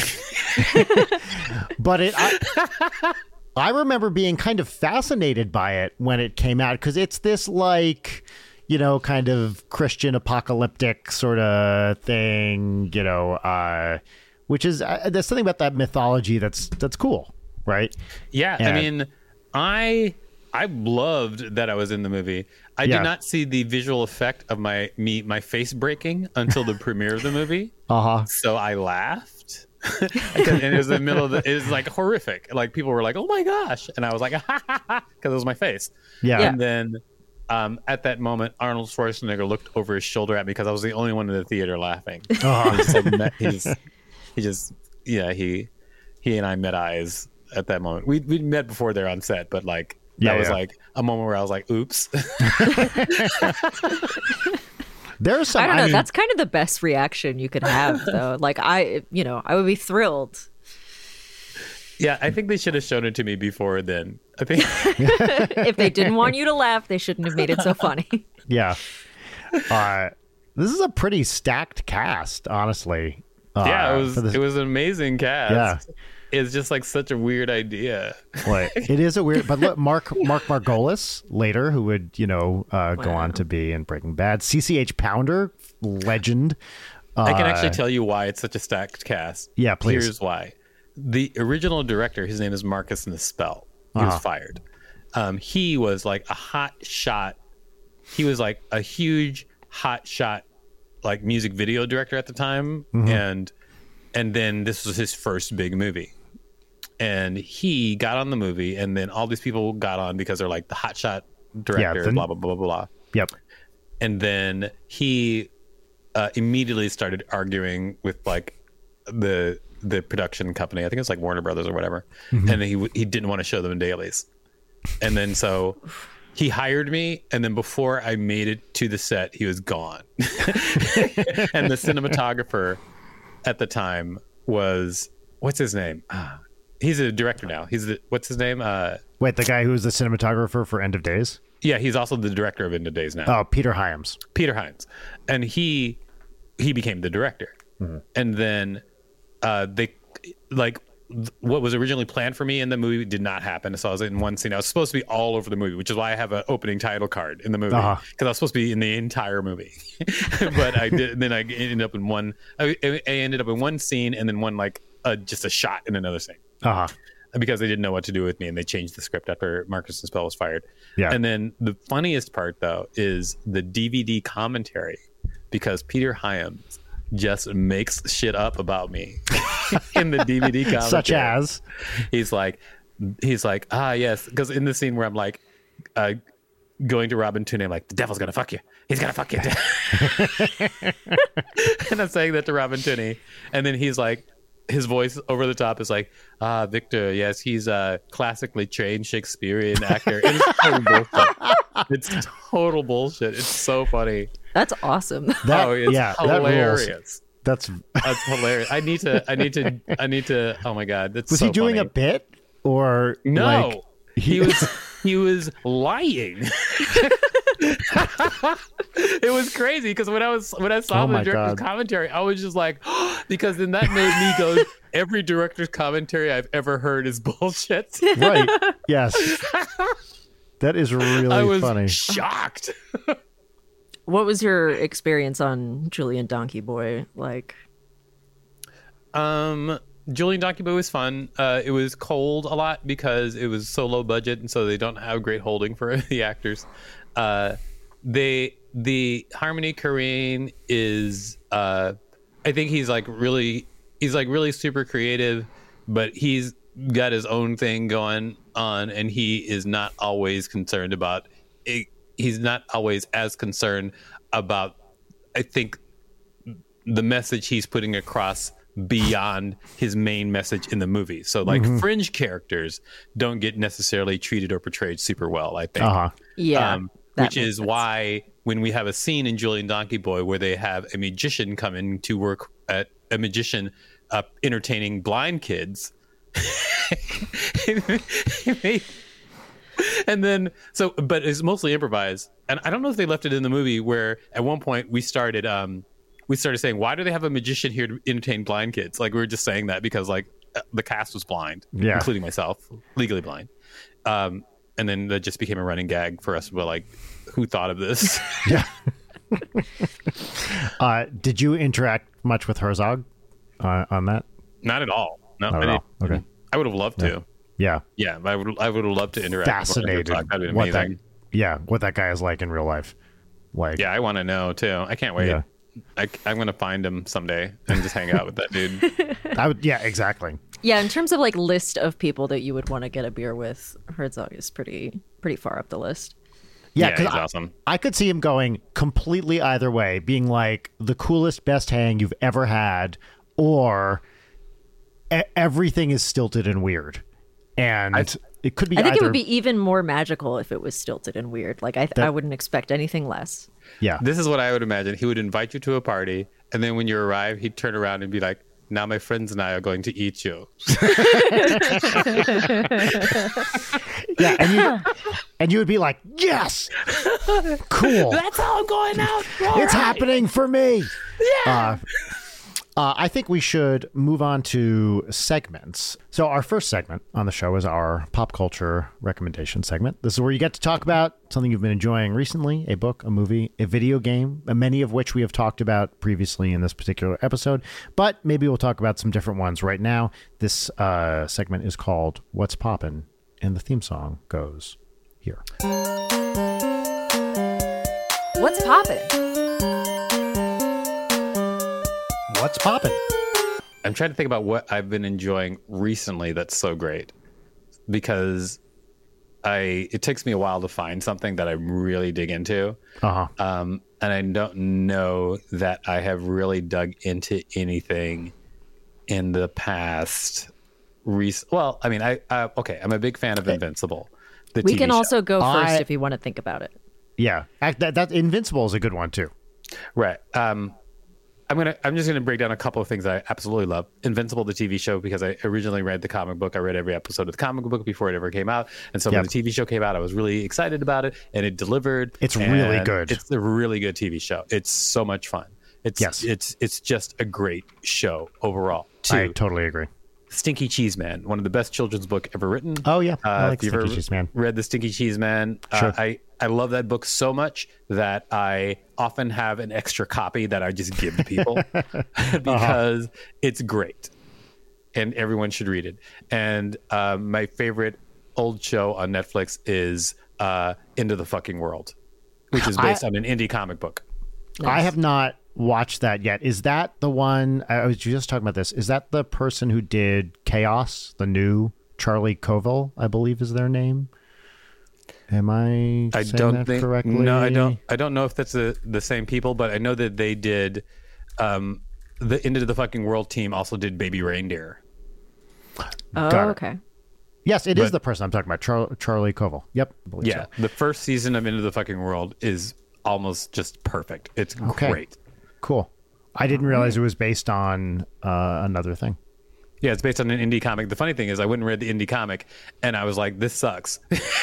But it, I, I remember being kind of fascinated by it when it came out because it's this like, you know, kind of Christian apocalyptic sort of thing, you know, uh, which is uh, there's something about that mythology that's that's cool, right? Yeah, Yeah. I mean, I I loved that I was in the movie. I Yeah. did not see the visual effect of my me my face breaking until the premiere of the movie. Uh huh. So I laughed. and it was the middle of the, it was like horrific. Like people were like, "Oh my gosh," and I was like, "Ha ha ha," because it was my face. Yeah. Yeah. And then um, at that moment, Arnold Schwarzenegger looked over his shoulder at me because I was the only one in the theater laughing. Uh-huh. He just, like, met- he just, he just, yeah, he, he and I met eyes at that moment. We we met before there on set, but like that Yeah, was yeah. like a moment where I was like, "Oops." There's some. I don't know. mean, That's kind of the best reaction you could have, though. Like, I, you know, I would be thrilled. Yeah, I think they should have shown it to me before then. I think. If they didn't want you to laugh, they shouldn't have made it so funny. yeah. Uh, this is a pretty stacked cast, honestly. Uh, Yeah, it was for this- it was an amazing cast. It's just like such a weird idea. Like, it is a weird, but look, Mark Mark Margolis later, who would you know uh, go on to be in Breaking Bad. C C H Pounder, legend. I can actually tell you why it's such a stacked cast. Yeah, please. Here's why. The original director, his name is Marcus Nispel. He Uh-huh. was fired. Um, he was like a hot shot. He was like a huge hot shot, like music video director at the time, Mm-hmm. and and then this was his first big movie. And he got on the movie, and then all these people got on because they're like the hot shot director, Yeah, then- blah blah blah blah blah. Yep. And then he uh, immediately started arguing with like the the production company. I think it's like Warner Brothers or whatever. Mm-hmm. And he he didn't want to show them dailies. And then so he hired me, and then before I made it to the set, he was gone. And the cinematographer at the time was, what's his name? Ah, he's a director now. He's the, what's his name? Uh, Wait, the guy who was the cinematographer for End of Days? yeah, he's also the director of End of Days now. Oh, Peter Hyams. Peter Hines, and he he became the director, and then uh, they like th- what was originally planned for me in the movie did not happen. So I was in one scene. I was supposed to be all over the movie, which is why I have an opening title card in the movie because Uh-huh. I was supposed to be in the entire movie, but I did. Then I ended up in one. I, I ended up in one scene and then one like uh, just a shot in another scene. Uh huh. Because they didn't know what to do with me, and they changed the script after Marcus Nispel was fired. Yeah. And then the funniest part, though, is the D V D commentary, because Peter Hyams just makes shit up about me in the D V D commentary. Such as? he's like, he's like, ah, yes, because in the scene where I'm like, uh, going to Robin Tooney, I'm like, the devil's gonna fuck you. He's gonna fuck you. And I'm saying that to Robin Tooney, and then he's like, his voice over the top is like, ah, Victor, yes, he's a classically trained Shakespearean actor. And it's total bullshit. It's total bullshit. It's so funny. That's awesome. That, oh, it's yeah, that rules. hilarious. That's. That's hilarious. I need to, I need to, I need to, oh my God. That's Was so he doing funny. a bit or No, like, he was he was lying. It was crazy because when I was when I saw Oh the my director's God. commentary, I was just like, because then that made me go, every director's commentary I've ever heard is bullshit. right? Yes. That is really I was funny. shocked. What was your experience on Julian Donkey Boy like? Um, Julian Donkey Boy was fun. Uh, it was cold a lot because it was so low budget, and so they don't have great holding for the actors. Uh, they the Harmony Korine is, uh, I think he's like really, he's like really super creative, but he's got his own thing going on, and he is not always concerned about it. He's not always as concerned about, I think, the message he's putting across beyond his main message in the movie. So like Mm-hmm. fringe characters don't get necessarily treated or portrayed super well, I think. Uh huh. Yeah, Um, that which makes is sense. why when we have a scene in Julian Donkey Boy where they have a magician come in to work at a magician uh, entertaining blind kids. And then so but it's mostly improvised, and I don't know if they left it in the movie where at one point we started um we started saying, why do they have a magician here to entertain blind kids? Like we were just saying that because like uh, the cast was blind, Yeah. including myself, legally blind. Um and then that just became a running gag for us. But like, who thought of this? Yeah. uh, did you interact much with Herzog uh, on that? Not at all. No, Not I at didn't- all. Okay. I would have loved to. Yeah. Yeah, I would. I would have loved to interact. Fascinated. With That'd been What that, amazing. yeah, what that guy is like in real life. Like, Yeah, I want to know too. I can't wait. Yeah. I, I'm gonna find him someday and just hang out with that dude. I would. Yeah, exactly. Yeah, in terms of like list of people that you would want to get a beer with, Herzog is pretty pretty far up the list. Yeah, Yeah, 'cause he's I, awesome. I could see him going completely either way, being like the coolest, best hang you've ever had, or e- everything is stilted and weird. And I- it could be I think either. it would be even more magical if it was stilted and weird. Like I, I wouldn't expect anything less. yeah. This is what I would imagine. He would invite you to a party, and then when you arrive, he'd turn around and be like, "Now my friends and I are going to eat you." Yeah, and you and you would be like, yes, cool. That's how I'm going out. It's happening for me. Yeah. Uh, Uh, I think we should move on to segments. So our first segment on the show is our pop culture recommendation segment. This is where you get to talk about something you've been enjoying recently, a book, a movie, a video game, many of which we have talked about previously in this particular episode, but maybe we'll talk about some different ones right now. This uh, segment is called What's Poppin', and the theme song goes here. What's poppin'? What's poppin'? I'm trying to think about what I've been enjoying recently that's so great, because I it takes me a while to find something that I really dig into. Uh-huh. Um, and I don't know that I have really dug into anything in the past. Rec- well, I mean, I, I okay, I'm a big fan of Invincible. The We T V can show. also go first I- if you want to think about it. Yeah, Act- that, that Invincible is a good one too. Right. Um, I'm gonna. I'm just gonna break down a couple of things I absolutely love. Invincible, the T V show, because I originally read the comic book. I read every episode of the comic book before it ever came out, and so Yep. when the T V show came out, I was really excited about it, and it delivered. It's really and good. It's a really good T V show. It's so much fun. It's Yes. It's it's just a great show overall. I Two, totally agree. Stinky Cheese Man, one of the best children's book ever written. Oh, yeah. I Uh, like if you've Stinky ever Cheese Man. read the Stinky Cheese Man, Sure. uh, I I love that book so much that I often have an extra copy that I just give to people because uh-huh. it's great, and everyone should read it. And uh, my favorite old show on Netflix is uh, Into the Fucking World, which is based I, on an indie comic book. Nice. I have not watched that yet. Is that the one? I was just talking about this. Is that the person who did Chaos, the new Charlie Covell, I believe is their name? Am I I saying don't that think correctly? No, I don't. I don't know if that's the the same people, but I know that they did. Um, the Into the Fucking World team also did Baby Reindeer. Oh, Got it. okay. Yes, it But- is the person I'm talking about, Char- Charlie Covell. Yep. I believe Yeah, so. the first season of Into the Fucking World is almost just perfect. It's Okay. great. Cool. I didn't realize it was based on uh, another thing. Yeah, it's based on an indie comic. The funny thing is, I went and read the indie comic, and I was like, "This sucks,"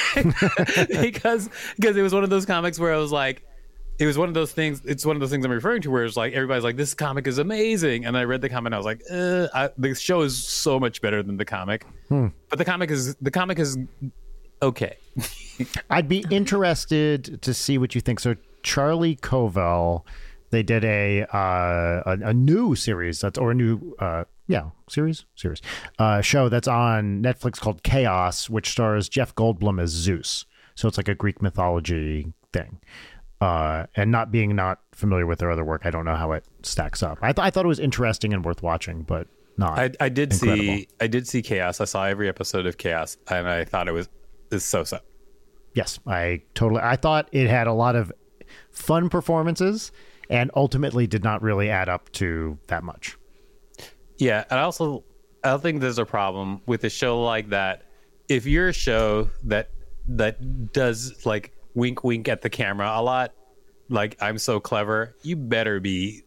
because because it was one of those comics where I was like, it was one of those things. It's one of those things I'm referring to where it's like everybody's like, "This comic is amazing," and I read the comic, and I was like, uh, I, "The show is so much better than the comic," Hmm. but the comic is the comic is okay. I'd be interested to see what you think. So Charlie Covell, they did a uh, a, a new series that's or a new uh, yeah series series uh, show that's on Netflix called Chaos, which stars Jeff Goldblum as Zeus. So it's like a Greek mythology thing. Uh, and not being not familiar with their other work, I don't know how it stacks up. I, th- I thought it was interesting and worth watching, but not. I, I did incredible. see I did see Chaos. I saw every episode of Chaos, and I thought it was is so so. Yes, I totally. I thought it had a lot of fun performances, and ultimately did not really add up to that much. Yeah, and I also I think there's a problem with a show like that. If you're a show that that does like wink wink at the camera a lot, like I'm so clever, you better be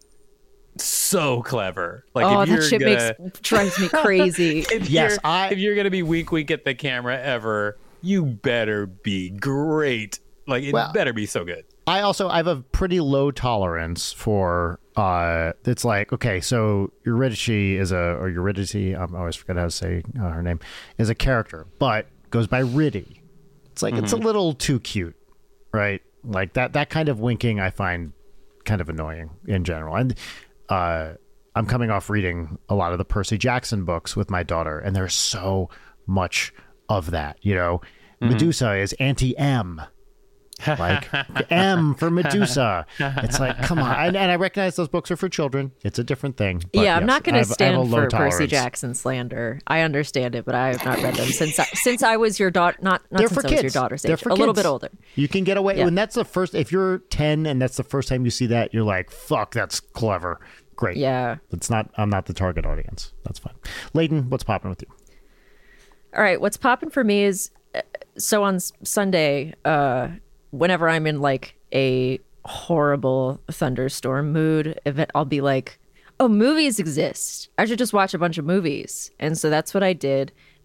so clever. Like Oh, if that you're shit gonna, makes drives me crazy. if Yes, you're, I- if you're gonna be wink wink at the camera ever, you better be great. Like it Well- better be so good. I also I have a pretty low tolerance for uh it's like, okay, so Eurydice is a or Eurydice, I always forget how to say uh, her name, is a character, but goes by Riddy. It's like it's a little too cute, right? Like that that kind of winking I find kind of annoying in general. And uh I'm coming off reading a lot of the Percy Jackson books with my daughter, and there's so much of that, you know. Medusa is anti-M. Like M for Medusa. It's like, come on. And, and I recognize those books are for children. It's a different thing. But yeah, I'm yes, not going I to have- I have a stand low for Percy tolerance. Jackson slander. I understand it, but I have not read them since I, since I was your daughter. Not not They're since for I was your kids. daughter's They're age. for A little kids. bit older. You can get away. Yeah. When that's the first, if you're ten and that's the first time you see that, you're like, fuck, that's clever. Great. Yeah. It's not, I'm not the target audience. That's fine. Layden, what's popping with you? All right, what's popping for me is uh, so on S- Sunday, uh, whenever I'm in like a horrible thunderstorm mood, event, I'll be like, "Oh, movies exist. I should just watch a bunch of movies." And so that's what I did.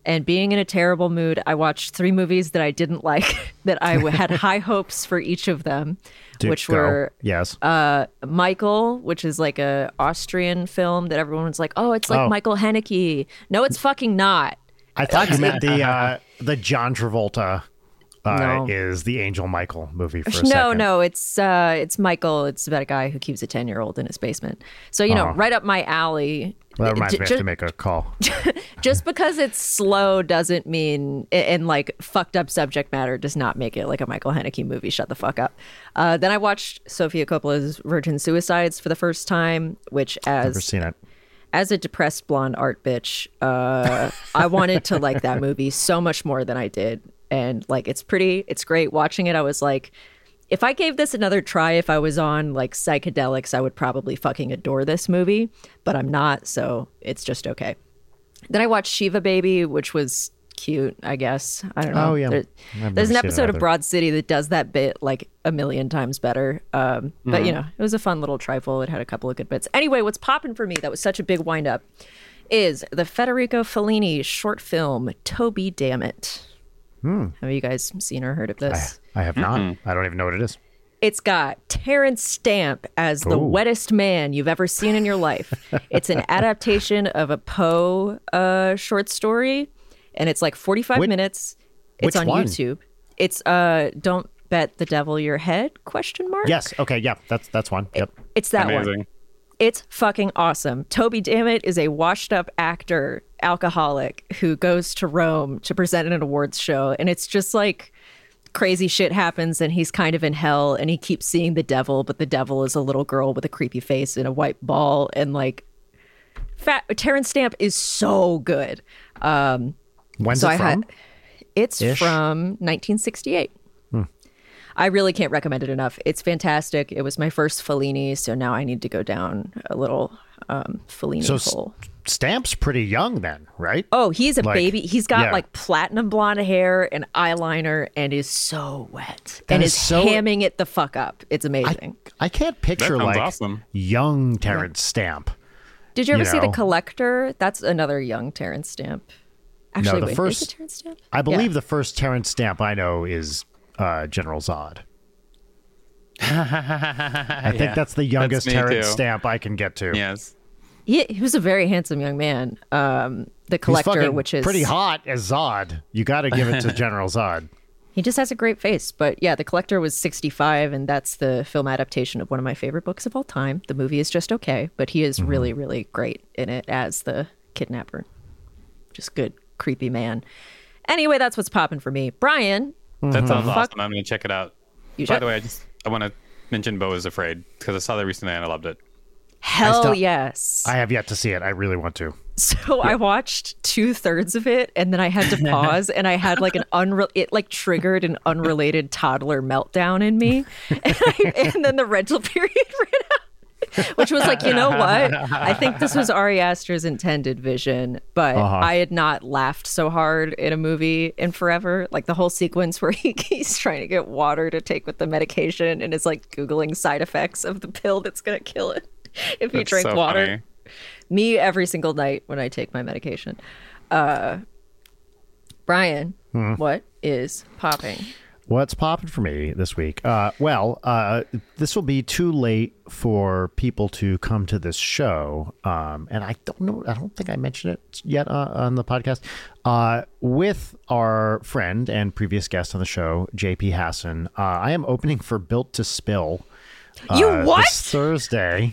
And being in a terrible mood, I watched three movies that I didn't like, that I had high hopes for each of them, Do- which go. were Yes. uh, Michael, which is like a Austrian film that everyone's like, oh, it's like Oh. Michael Haneke. No, it's fucking not. I thought you meant the uh, the John Travolta uh, No. is the Angel Michael movie for a No, second. no, it's uh, it's Michael. It's about a guy who keeps a ten-year-old in his basement. So, you know, Uh-huh. right up my alley. Well, that reminds J- me, I ju- have to make a call. just because it's slow doesn't mean and like fucked up subject matter does not make it like a Michael Haneke movie. Shut the fuck up. Uh, then I watched Sofia Coppola's Virgin Suicides for the first time, which Never as seen it. as a depressed blonde art bitch, uh, I wanted to like that movie so much more than I did. And like it's pretty, it's great. Watching it, I was like, if I gave this another try, if I was on like psychedelics, I would probably fucking adore this movie, but I'm not, so it's just okay. Then I watched Shiva Baby, which was cute, I guess. I don't know. Oh, yeah. There- I've there's never an seen it episode of either. Broad City that does that bit like a million times better. Um, but, you know, it was a fun little trifle. It had a couple of good bits. Anyway, what's popping for me that was such a big wind up is the Federico Fellini short film, Toby Dammit. Hmm. Have you guys seen or heard of I, this? I have not. I don't even know what it is. It's got Terrence Stamp as the Ooh. wettest man you've ever seen in your life. It's an adaptation of a Poe uh, short story, and it's like forty-five Which- minutes. It's which on one? YouTube. It's uh, Don't Bet the Devil Your Head? Question mark. Yes. Okay. Yeah. That's that's one. Yep. It's that one. Amazing. It's fucking awesome. Toby Dammit is a washed up actor, alcoholic, who goes to Rome to present an awards show. And it's just like crazy shit happens and he's kind of in hell and he keeps seeing the devil, but the devil is a little girl with a creepy face and a white ball. And like, fat Terrence Stamp is so good. Um, When's so it I from? had, it's Ish? from nineteen sixty-eight. I really can't recommend it enough. It's fantastic. It was my first Fellini, so now I need to go down a little um, Fellini So s- hole. Stamp's pretty young then, right? Oh, he's a like, baby. He's got yeah. like platinum blonde hair and eyeliner and is so wet That and is is so- hamming it the fuck up. It's I, amazing. I can't picture sounds like awesome. young Terrence Stamp. Did you ever you see know. The Collector? That's another young Terrence Stamp. Actually, the wait, first- is it Terrence Stamp? I believe Yeah. the first Terrence Stamp I know is uh, General Zod. I think that's the youngest me Terrence too. Stamp I can get to. Yes. He, he was a very handsome young man. Um, the He's Collector, fucking which is pretty hot as Zod. You got to give it to General Zod. He just has a great face. But yeah, The Collector was sixty-five, and that's the film adaptation of one of my favorite books of all time. The movie is just okay, but he is really, really great in it as the kidnapper. Just good, creepy man. Anyway, that's what's popping for me. Brian, That sounds Fuck. awesome. I'm going to check it out. you By should- the way, I just I want to mention Beau is Afraid because I saw that recently and I loved it. hell still- yes. I have yet to see it. I really want to. So I watched two thirds of it, and then I had to pause, and I had like an unreal. It like triggered an unrelated toddler meltdown in me, and, I, and then the rental period ran out, which was like, you know what? I think this was Ari Aster's intended vision, but Uh-huh. I had not laughed so hard in a movie in forever. Like the whole sequence where he, he's trying to get water to take with the medication, and is like googling side effects of the pill that's gonna kill it if he That's drank so water. funny. Me every single night when I take my medication. Uh, Brian, Hmm. what is popping? What's popping for me this week? Uh, well, uh, this will be too late for people to come to this show, um, and I don't know. I don't think I mentioned it yet uh, on the podcast. Uh, with our friend and previous guest on the show, J P Hassan, uh, I am opening for Built to Spill. You uh, what? This Thursday.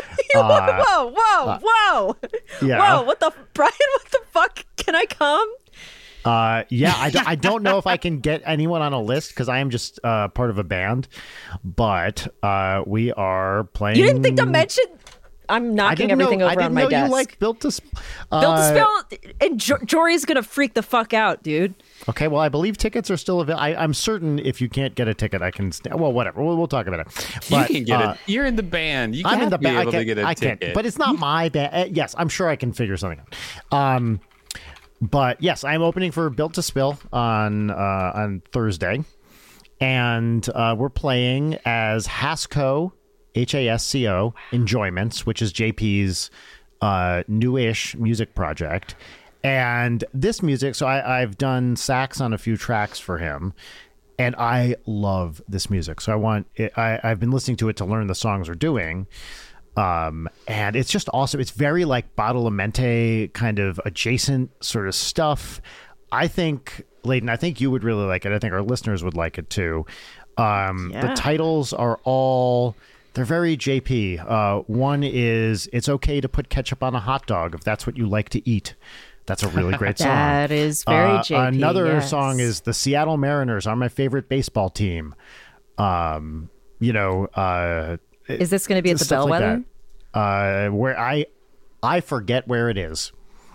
whoa, whoa, whoa! yeah. Whoa! What the Brian? What the fuck? Can I come? Uh, yeah, I, don't- I don't know if I can get anyone on a list because I am just uh, part of a band, but uh, we are playing. You didn't think to mention? I'm I knocking didn't everything know, over I didn't on my know desk. you like Built to Spill. Built to Uh, Spill, and jo- Jory's gonna freak the fuck out, dude. Okay, well, I believe tickets are still available. I'm certain if you can't get a ticket, I can. St- well, whatever. We'll, we'll talk about it. But, you can get uh, it. You're in the band. You I'm can in the be band. I able to can't, get a I ticket. can't, but it's not my band. Uh, yes, I'm sure I can figure something out. Um, but yes, I'm opening for Built to Spill on uh, on Thursday, and uh, we're playing as Hasco, H A S C O Enjoyments, which is J P's uh, newish music project. And this music, so I, I've done sax on a few tracks for him, and I love this music. So I want, it, I, I've been listening to it to learn the songs we're doing. Um, and it's just awesome. It's very like Badalamenti kind of adjacent sort of stuff. I think, Layden, I think you would really like it. I think our listeners would like it too. Um, Yeah. The titles are all, they're very J P. Uh, one is, It's Okay to Put Ketchup on a Hot Dog if that's what you like to eat. That's a really great song. That is very Uh, J P. Another yes. song is The Seattle Mariners are my favorite baseball team. Um, you know, uh, Is this going to be at the stuff like Bellwether? that. Uh, where I, I forget where it is.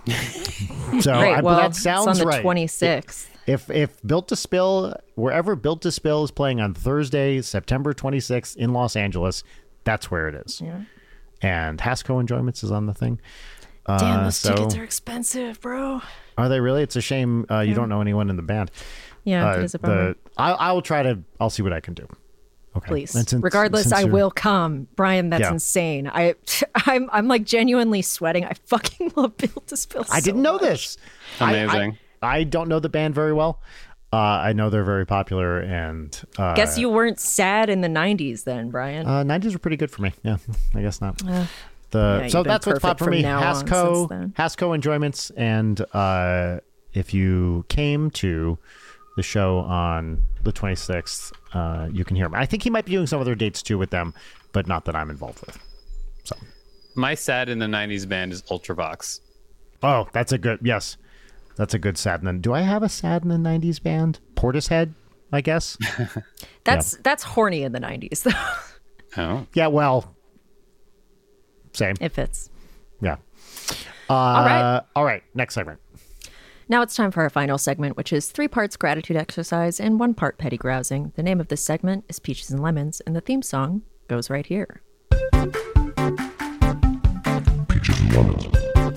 So Right, I, well, that sounds it's on the right. twenty-sixth. If if Built to Spill, wherever Built to Spill is playing on Thursday, September twenty-sixth in Los Angeles, that's where it is. Yeah. And Hasco Enjoyments is on the thing. Damn, Uh, those so- tickets are expensive, bro. Are they really? It's a shame uh, you don't know anyone in the band. Yeah, Uh, it is a bummer. the, I, I will try to. I'll see what I can do. Okay. Please. And since- Regardless, since I you're- will come. Brian, that's Yeah. insane. I, I'm, I'm like genuinely sweating. I fucking love Built to Spill. I so didn't know much. this. I- Amazing. I, I don't know the band very well. Uh, I know they're very popular, and uh, Guess you weren't sad in the nineties then, Brian. uh, nineties were pretty good for me. Yeah, I guess not. Uh, The yeah, so you've been that's what's perfect popped for from me. now on since Hasco, then. Hasco Enjoyments, and uh, if you came to the show on the twenty-sixth, uh, you can hear him. I think he might be doing some other dates too with them, but not that I'm involved with. So, My sad in the nineties band is Ultravox. oh, that's a good yes, that's a good sad. And then, do I have a sad in the nineties band? Portishead, I guess. that's that's horny in the nineties, though. Oh. Yeah, well, same. It fits. Yeah. Uh, All right. All right. Next segment. Now it's time for our final segment, which is three parts gratitude exercise and one part petty grousing. The name of this segment is Peaches and Lemons, and the theme song goes right here. Peaches and lemons.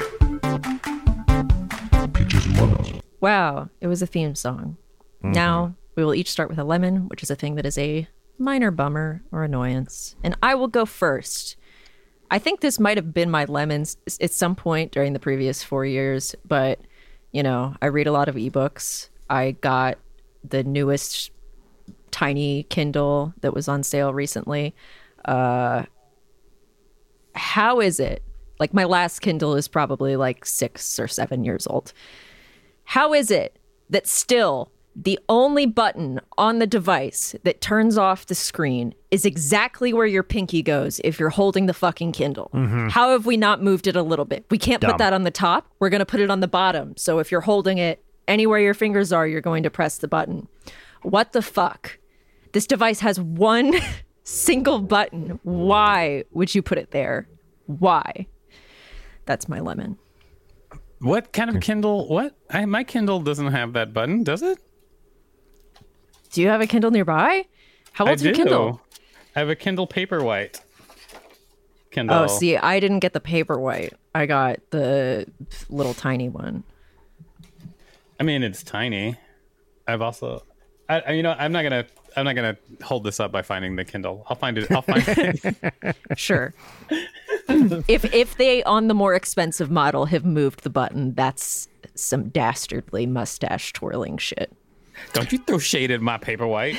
Peaches and lemons. Wow, it was a theme song. Now we will each start with a lemon, which is a thing that is a minor bummer or annoyance. And I will go first. I think this might have been my lemons s- at some point during the previous four years, but, you know, I read a lot of ebooks. I got the newest tiny Kindle that was on sale recently. Uh, how is it? Like, my last Kindle is probably like six or seven years old. How is it that still the only button on the device that turns off the screen is exactly where your pinky goes if you're holding the fucking Kindle? How have we not moved it a little bit? We can't Dumb. put that on the top. We're going to put it on the bottom. So if you're holding it anywhere your fingers are, you're going to press the button. What the fuck? This device has one single button. Why would you put it there? Why? That's my lemon. What kind of Kindle? What? I, my Kindle doesn't have that button, does it? Do you have a Kindle nearby? How I old's your do. Kindle? I have a Kindle Paperwhite. Kindle. Oh, see, I didn't get the Paperwhite. I got the little tiny one. I mean, it's tiny. I've also, I, I- you know, I'm not gonna, I'm not gonna hold this up by finding the Kindle. I'll find it. I'll find it. Sure. if if they on the more expensive model have moved the button, that's some dastardly mustache twirling shit. Don't you throw shade at my Paperwhite?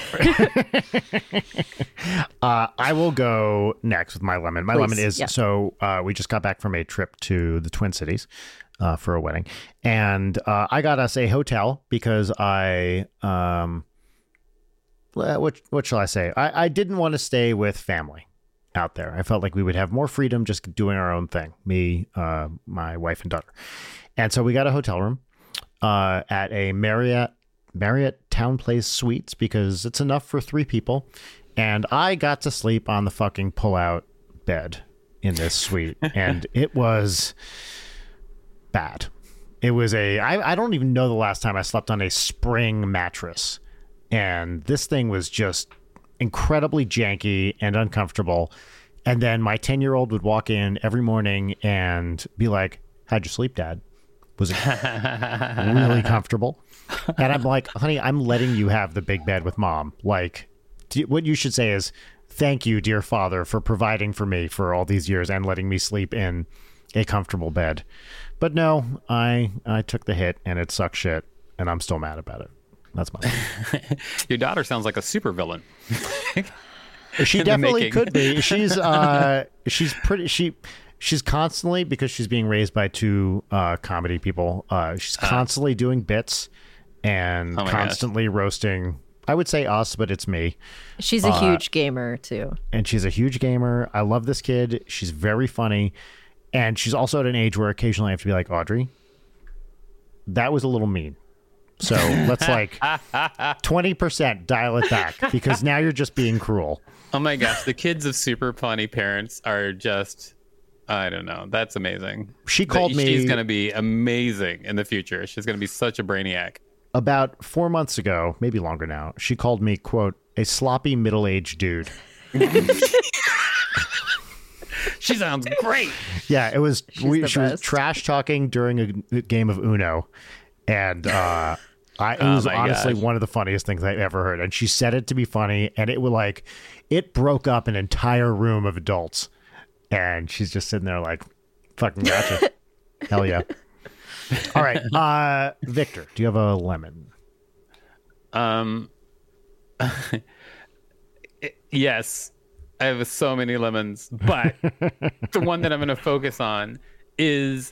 Uh, I will go next with my lemon. My Please, lemon is yeah. so uh, we just got back from a trip to the Twin Cities uh, for a wedding, and uh, I got us a hotel because I um, well, what what shall I say? I, I didn't want to stay with family out there. I felt like we would have more freedom just doing our own thing. Me, uh, my wife, and daughter, and so we got a hotel room uh, at a Marriott. Marriott Town Place Suites because it's enough for three people. And I got to sleep on the fucking pull-out bed in this suite. And it was bad. It was a... I, I don't even know the last time I slept on a spring mattress. And this thing was just incredibly janky and uncomfortable. And then my ten-year-old would walk in every morning and be like, "How'd you sleep, Dad? Was it really comfortable?" And I'm like, "Honey, I'm letting you have the big bed with Mom. Like, do you- what you should say is, thank you, dear father, for providing for me for all these years and letting me sleep in a comfortable bed. But no, I I took the hit and it sucked shit, and I'm still mad about it. That's my Your daughter sounds like a supervillain. She definitely could be. She's uh she's pretty she she's constantly, because she's being raised by two uh comedy people, uh she's constantly uh, doing bits and oh constantly gosh. roasting, I would say us, but it's me. She's a uh, huge gamer too. And she's a huge gamer. I love this kid. She's very funny. And she's also at an age where occasionally I have to be like, Audrey, that was a little mean. So let's like twenty percent dial it back, because now you're just being cruel. Oh my gosh. The kids of super funny parents are just, I don't know. That's amazing. She called but me. She's going to be amazing in the future. She's going to be such a brainiac. About four months ago, maybe longer now, she called me, quote, a sloppy middle-aged dude. She sounds great. Yeah, it was. We, she best. was trash talking during a game of Uno, and uh, I, it was oh honestly gosh. one of the funniest things I've ever heard. And she said it to be funny, and it was like it broke up an entire room of adults, and she's just sitting there like, "Fucking gotcha, hell yeah!" All right, uh, Victor, do you have a lemon? Um, yes. I have so many lemons, but the one that I'm going to focus on is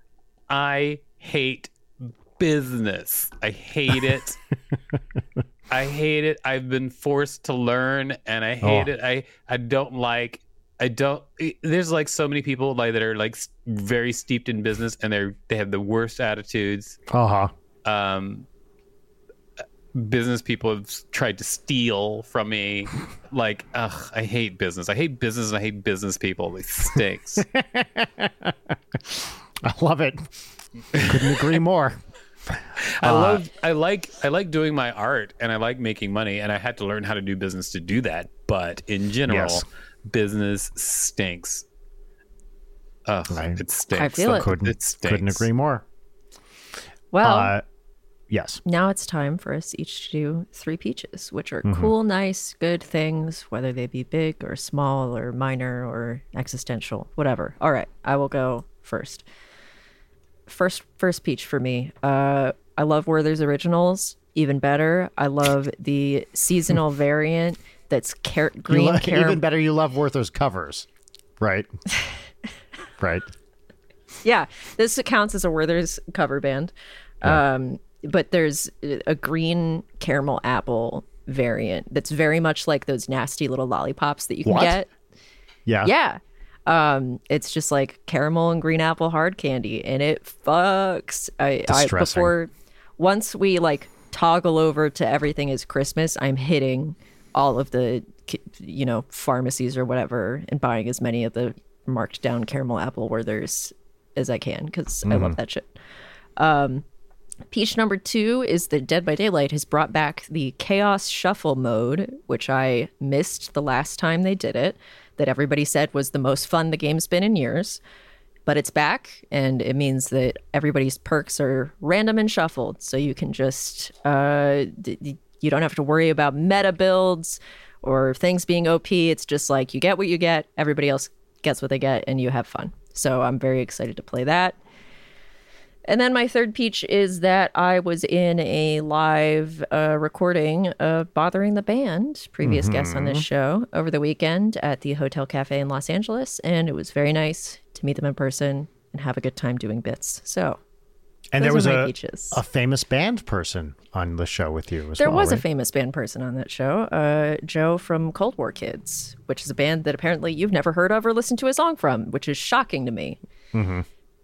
I hate business. I hate it. I hate it. I've been forced to learn, and I hate oh. it. I, I don't like, I don't, there's like so many people like that are like very steeped in business, and they're, they have the worst attitudes. Uh-huh. Um, business people have tried to steal from me. Like, ugh, I hate business. I hate business and I hate business people. It stinks. I love it. Couldn't agree more. I uh, love I like I like doing my art, and I like making money, and I had to learn how to do business to do that. But in general, yes. business stinks. Ugh, I, it stinks. I feel it. Couldn't, it stinks. couldn't agree more. Well, uh, yes. Now it's time for us each to do three peaches, which are Mm-hmm. cool, nice, good things, whether they be big or small or minor or existential, whatever. All right, I will go first. First, first peach for me. Uh, I love Werther's Originals. Even better, I love the seasonal variant that's car- green. Lo- car- even better, you love Werther's covers, right? Right. Yeah, this counts as a Werther's cover band. Yeah. Um, but there's a green caramel apple variant that's very much like those nasty little lollipops that you can what? get. Yeah. Yeah. Um, it's just like caramel and green apple hard candy, and it fucks. I, I before once we like toggle over to everything is Christmas, I'm hitting all of the, you know, pharmacies or whatever and buying as many of the marked down caramel apple Werther's as I can, because mm-hmm. I love that shit. Um, peach number two is that Dead by Daylight has brought back the Chaos Shuffle mode, which I missed the last time they did it, that everybody said was the most fun the game's been in years. But it's back, and it means that everybody's perks are random and shuffled, so you can just, uh, d- you don't have to worry about meta builds or things being O P. It's just like you get what you get, everybody else gets what they get, and you have fun. So I'm very excited to play that. And then my third peach is that I was in a live uh, recording of Bothering the Band, previous mm-hmm. guests on this show, over the weekend at the Hotel Cafe in Los Angeles. And it was very nice to meet them in person and have a good time doing bits. So, and there was a, a famous band person on the show with you as there well, was right? a famous band person on that show, uh, Joe from Cold War Kids, which is a band that apparently you've never heard of or listened to a song from, which is shocking to me. Mm-hmm.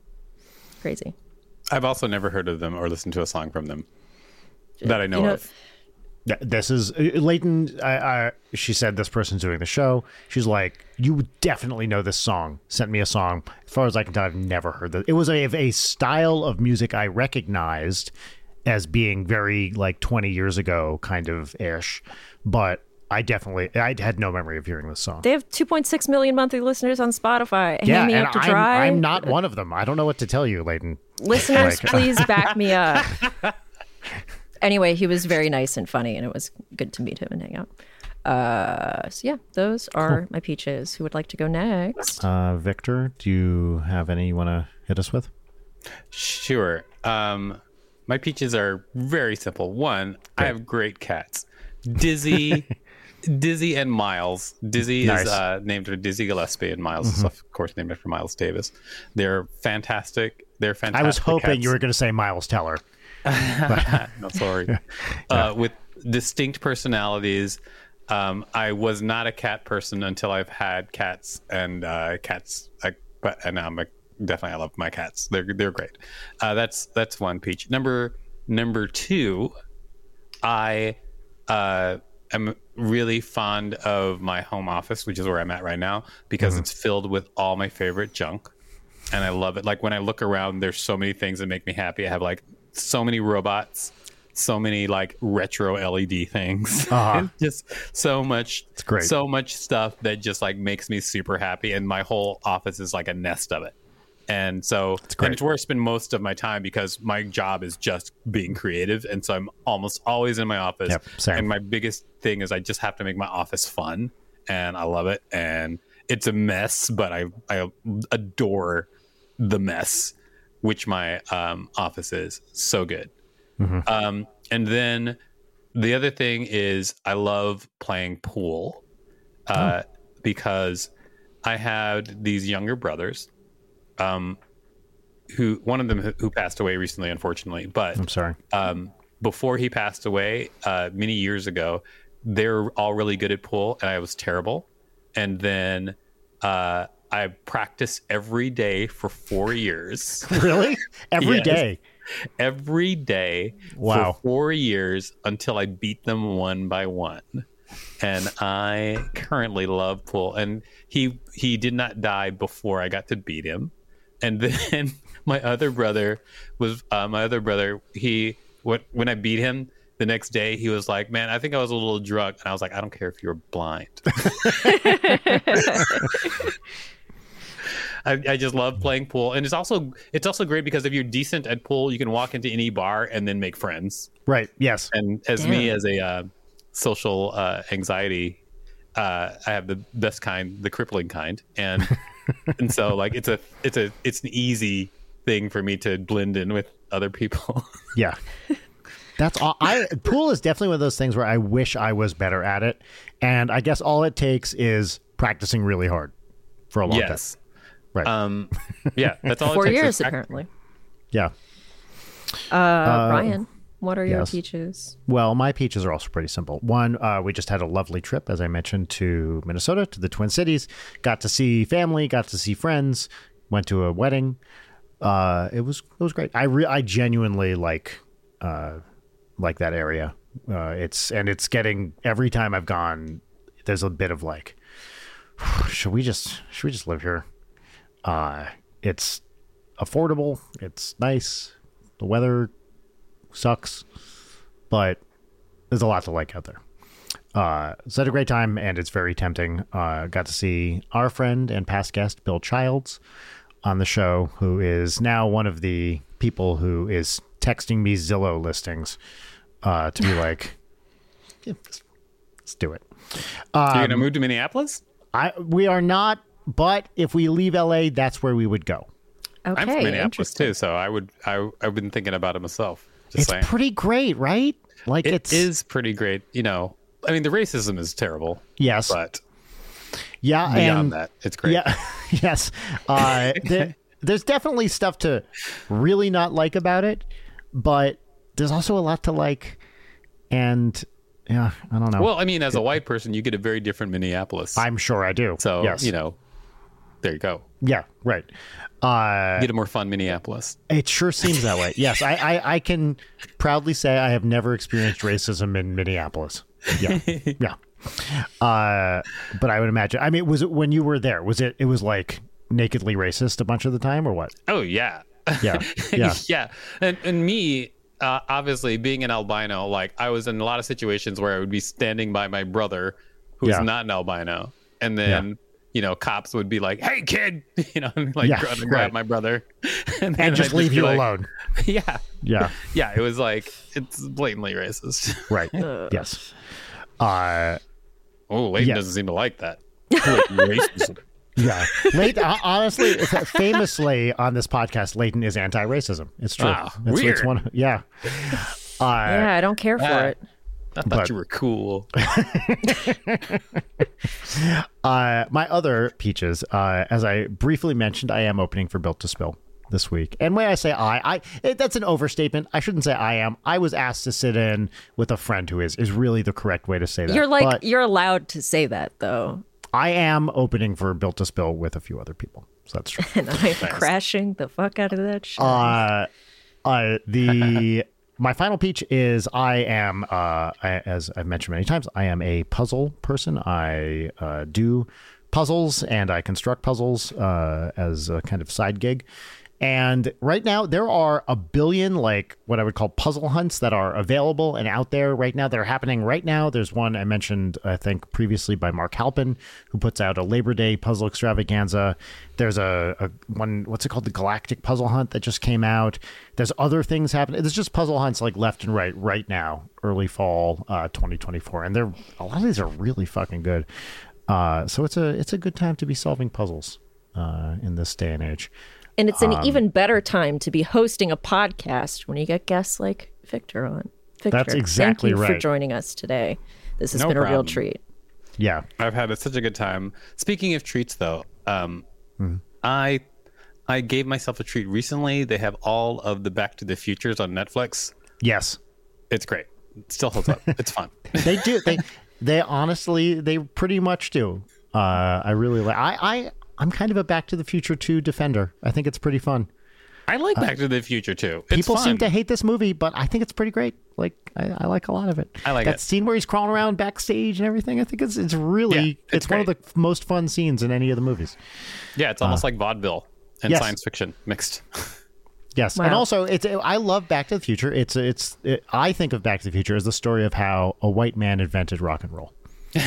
Crazy. I've also never heard of them or listened to a song from them that I know, you know of. Yeah, this is Leighton. I, I, she said this person's doing the show. She's like, you would definitely know this song. Sent me a song. As far as I can tell, I've never heard that. It was a, a style of music I recognized as being very like twenty years ago kind of ish, but I definitely I had no memory of hearing this song. They have two point six million monthly listeners on Spotify. Hang yeah, me and up to I'm, dry. I'm not one of them. I don't know what to tell you, Leighton. Listeners, like, please back me up. Anyway, he was very nice and funny, and it was good to meet him and hang out. Uh, so yeah, those are my peaches. Who would like to go next? Uh, Victor, do you have any you want to hit us with? Sure. Um, my peaches are very simple. One, I have great cats. Dizzy, Dizzy and Miles. Dizzy Nice. is uh, named for Dizzy Gillespie, and Miles is, of course, named after Miles Davis. They're fantastic. They're fantastic. I was hoping cats. you were going to say Miles Teller. No, sorry. uh, with distinct personalities. Um, I was not a cat person until I've had cats, and uh, cats. I, but and now I'm a, definitely I love my cats. They're they're great. Uh, that's that's one peach. Number number two, I uh, am really fond of my home office, which is where I'm at right now, because Mm-hmm. it's filled with all my favorite junk, and I love it. Like when I look around, there's so many things that make me happy. I have like so many robots. So many like retro L E D things. Uh-huh. It's just so much. It's great. So much stuff that just like makes me super happy, and my whole office is like a nest of it. And so it's great. and it's where I spend most of my time because my job is just being creative, and so I'm almost always in my office. Yep, same. And my biggest thing is I just have to make my office fun, and I love it. And it's a mess, but I I adore the mess, which my um, office is. So good. Um, and then the other thing is I love playing pool uh, oh. because I had these younger brothers um, who one of them who, who passed away recently, unfortunately. But I'm sorry. Um, before he passed away uh, many years ago, they were all really good at pool, and I was terrible. And then uh, I practiced every day for four years. Really? Every Yes. day? Every day Wow. for four years until I beat them one by one. And I currently love pool. And he he did not die before I got to beat him. And then my other brother was uh, my other brother. He what when I beat him the next day, he was like, "Man, I think I was a little drunk." And I was like, "I don't care if you're blind." I, I just love playing pool, and it's also it's also great because if you're decent at pool, you can walk into any bar and then make friends. Right. Yes. And as me, as a uh, social uh, anxiety, uh, I have the best kind, the crippling kind, and and so like it's a it's a it's an easy thing for me to blend in with other people. Yeah. That's all. I pool is definitely one of those things where I wish I was better at it, and I guess all it takes is practicing really hard for a long yes. time. Right. Um, yeah, that's all. Four it takes years is prac- apparently. Yeah. Uh, uh, Ryan, what are your yes. peaches? Well, my peaches are also pretty simple. One, uh, we just had a lovely trip, as I mentioned, to Minnesota, to the Twin Cities. Got to see family, got to see friends, went to a wedding. Uh, it was it was great. I re- I genuinely like uh, like that area. Uh, it's and it's getting every time I've gone, there's a bit of like, should we just should we just live here? Uh, it's affordable. It's nice. The weather sucks, but there's a lot to like out there. Uh, so I had a great time, and it's very tempting. Uh, got to see our friend and past guest Bill Childs on the show, who is now one of the people who is texting me Zillow listings uh, to be like, yeah, let's, let's do it. Um, You're gonna move to Minneapolis? I we are not. But if we leave L A, that's where we would go. Okay, I'm from Minneapolis interesting. too, so I would I I've been thinking about it myself. Just It's saying. pretty great, right? Like It it's is pretty great. You know, I mean, the racism is terrible. yes, But yeah, beyond and that, it's great. yeah, yes. Uh, there, there's definitely stuff to really not like about it, but there's also a lot to like, and yeah, I don't know. Well, I mean, as a white person, you get a very different Minneapolis. I'm sure I do. so yes, you know, there you go. yeah, right. Uh, Get a more fun Minneapolis. It sure seems that way. Yes, I, I, I can proudly say I have never experienced racism in Minneapolis. Yeah, yeah. Uh, but I would imagine. I mean, was it when you were there? Was it? It was like nakedly racist a bunch of the time, or what? Oh yeah, Yeah, yeah. yeah. And, and me, uh, obviously being an albino, like I was in a lot of situations where I would be standing by my brother, who's Yeah. not an albino, and then. Yeah. You know, cops would be like, "Hey, kid," you know, and like Yeah, trying to right. grab my brother, and, then And just I'd leave be you like, alone. Yeah, Yeah, yeah. It was like it's blatantly racist. right. Yes. Uh, Oh, Leighton Yeah. doesn't seem to like that. Racism. Yeah. Leighton, uh, honestly, famously on this podcast, Leighton is anti-racism. It's true. Wow, it's, weird. It's one, yeah. Uh, Yeah, I don't care for Ah. it. I thought But- you were cool. Uh, my other peaches, uh, as I briefly mentioned, I am opening for Built to Spill this week. And when I say I, I it, that's an overstatement. I shouldn't say I am. I was asked to sit in with a friend who is, is really the correct way to say that. You're like But you're allowed to say that though, I am opening for Built to Spill with a few other people. So that's true. and I'm crashing the fuck out of that shit. Uh, uh, the my final peach is I am, uh, I, as I've mentioned many times, I am a puzzle person. I uh, do puzzles and I construct puzzles uh, as a kind of side gig. And right now, there are a billion, like, what I would call puzzle hunts that are available and out there right now. They're happening right now. There's one I mentioned, I think, previously by Mark Halpin, who puts out a Labor Day puzzle extravaganza. There's a, a one, what's it called? The Galactic Puzzle Hunt that just came out. There's other things happening. There's just puzzle hunts, like, left and right right now, early fall uh, twenty twenty-four. And they're a lot of these are really fucking good. Uh, so it's a it's a good time to be solving puzzles uh, in this day and age. And it's an Um, even better time to be hosting a podcast when you get guests like Victor on. Victor, That's exactly thank you for right. joining us today. This has No been a real problem. treat. Yeah. I've had such a good time. Speaking of treats, though, um, Mm-hmm. I I gave myself a treat recently. They have all of the Back to the Futures on Netflix. Yes. It's great. It still holds up. It's fun. They do. They they honestly they pretty much do. Uh, I really like. I I I'm kind of a Back to the Future two defender. I think it's pretty fun. I like Back to the Future too. It's People fun. seem to hate this movie, but I think it's pretty great. Like I, I like a lot of it. I like that it. scene where he's crawling around backstage and everything. I think it's it's really Yeah, it's, it's one of the f- most fun scenes in any of the movies. Yeah, it's almost like vaudeville and yes. science fiction mixed. Yes, and Wow. also it's I love Back to the Future. It's it's it, I think of Back to the Future as the story of how a white man invented rock and roll.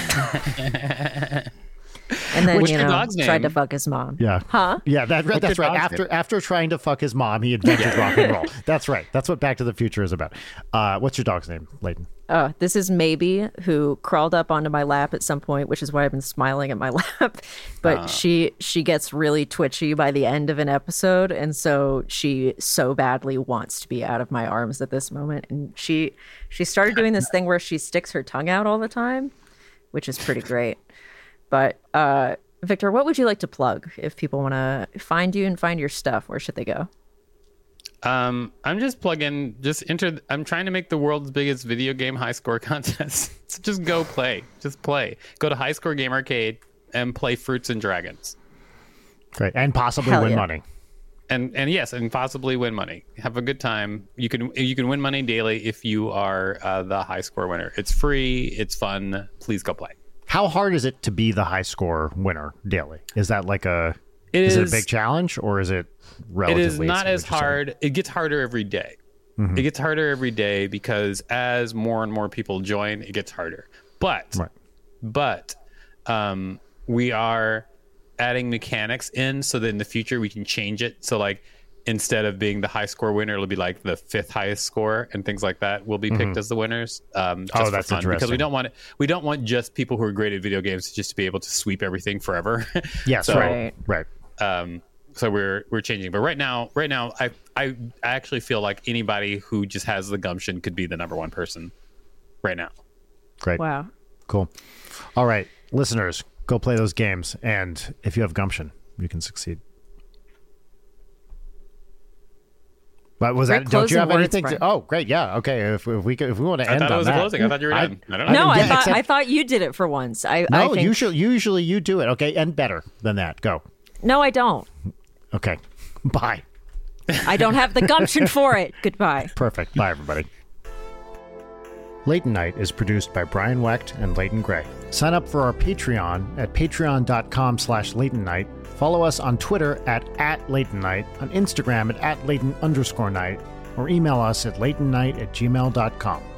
And then, What's you your know, dog's tried to name? fuck his mom. Yeah. Huh? Yeah, that, What's that's your right. dog's After name? after trying to fuck his mom, he invented rock and roll. That's right. That's what Back to the Future is about. Uh, what's your dog's name, Leighton? Uh, this is Maybe, who crawled up onto my lap at some point, which is why I've been smiling at my lap. But Ah. she she gets really twitchy by the end of an episode, and so she so badly wants to be out of my arms at this moment. And she she started doing this thing where she sticks her tongue out all the time, which is pretty great. But uh, Victor, what would you like to plug if people want to find you and find your stuff? Where should they go? Um, I'm just plugging. Just enter. I'm trying to make the world's biggest video game high score contest. So just go play. Just play. Go to High Score Game Arcade and play Fruits and Dragons. Great, and possibly Hell win yeah. money. And and yes, and possibly win money. Have a good time. You can you can win money daily if you are uh, the high score winner. It's free. It's fun. Please go play. How hard is it to be the high score winner daily? Is that like a It is, it a is- big challenge or is it It relatively? is not easy, as would you say? hard. It gets harder every day. Mm-hmm. It gets harder every day because as more and more people join, it gets harder. But Right. but um, we are adding mechanics in so that in the future we can change it. So like instead of being the high score winner, it'll be like the fifth highest score and things like that will be picked as the winners. Um, just Oh, for that's fun, because interesting. we don't want it. We don't want just people who are great at video games just to be able to sweep everything forever. Yes, So, right, right. um so we're we're changing, but right now right now i i actually feel like anybody who just has the gumption could be the number one person right now. Great. Wow. Cool. All right, listeners, go play those games, and if you have gumption, you can succeed. But was Great that? Don't you closing have words, anything? To, Brian. oh, great. Yeah. Okay. If, if we could, if we want to I end thought it on was that, a closing. I thought you were I- done. I don't know. No, I yeah, thought except- I thought you did it for once. I, no. I think, Usually, usually you do it. Okay, and better than that. Go. no, I don't. Okay. Bye. I don't have the gumption for it. Goodbye. Perfect. Bye, everybody. Leighton Night is produced by Brian Wecht and Leighton Gray. Sign up for our Patreon at patreon.com slash Leighton Night. Follow us on Twitter at, at Leighton Night, on Instagram at, at Leighton underscore night, or email us at leightonnight at gmail dot com.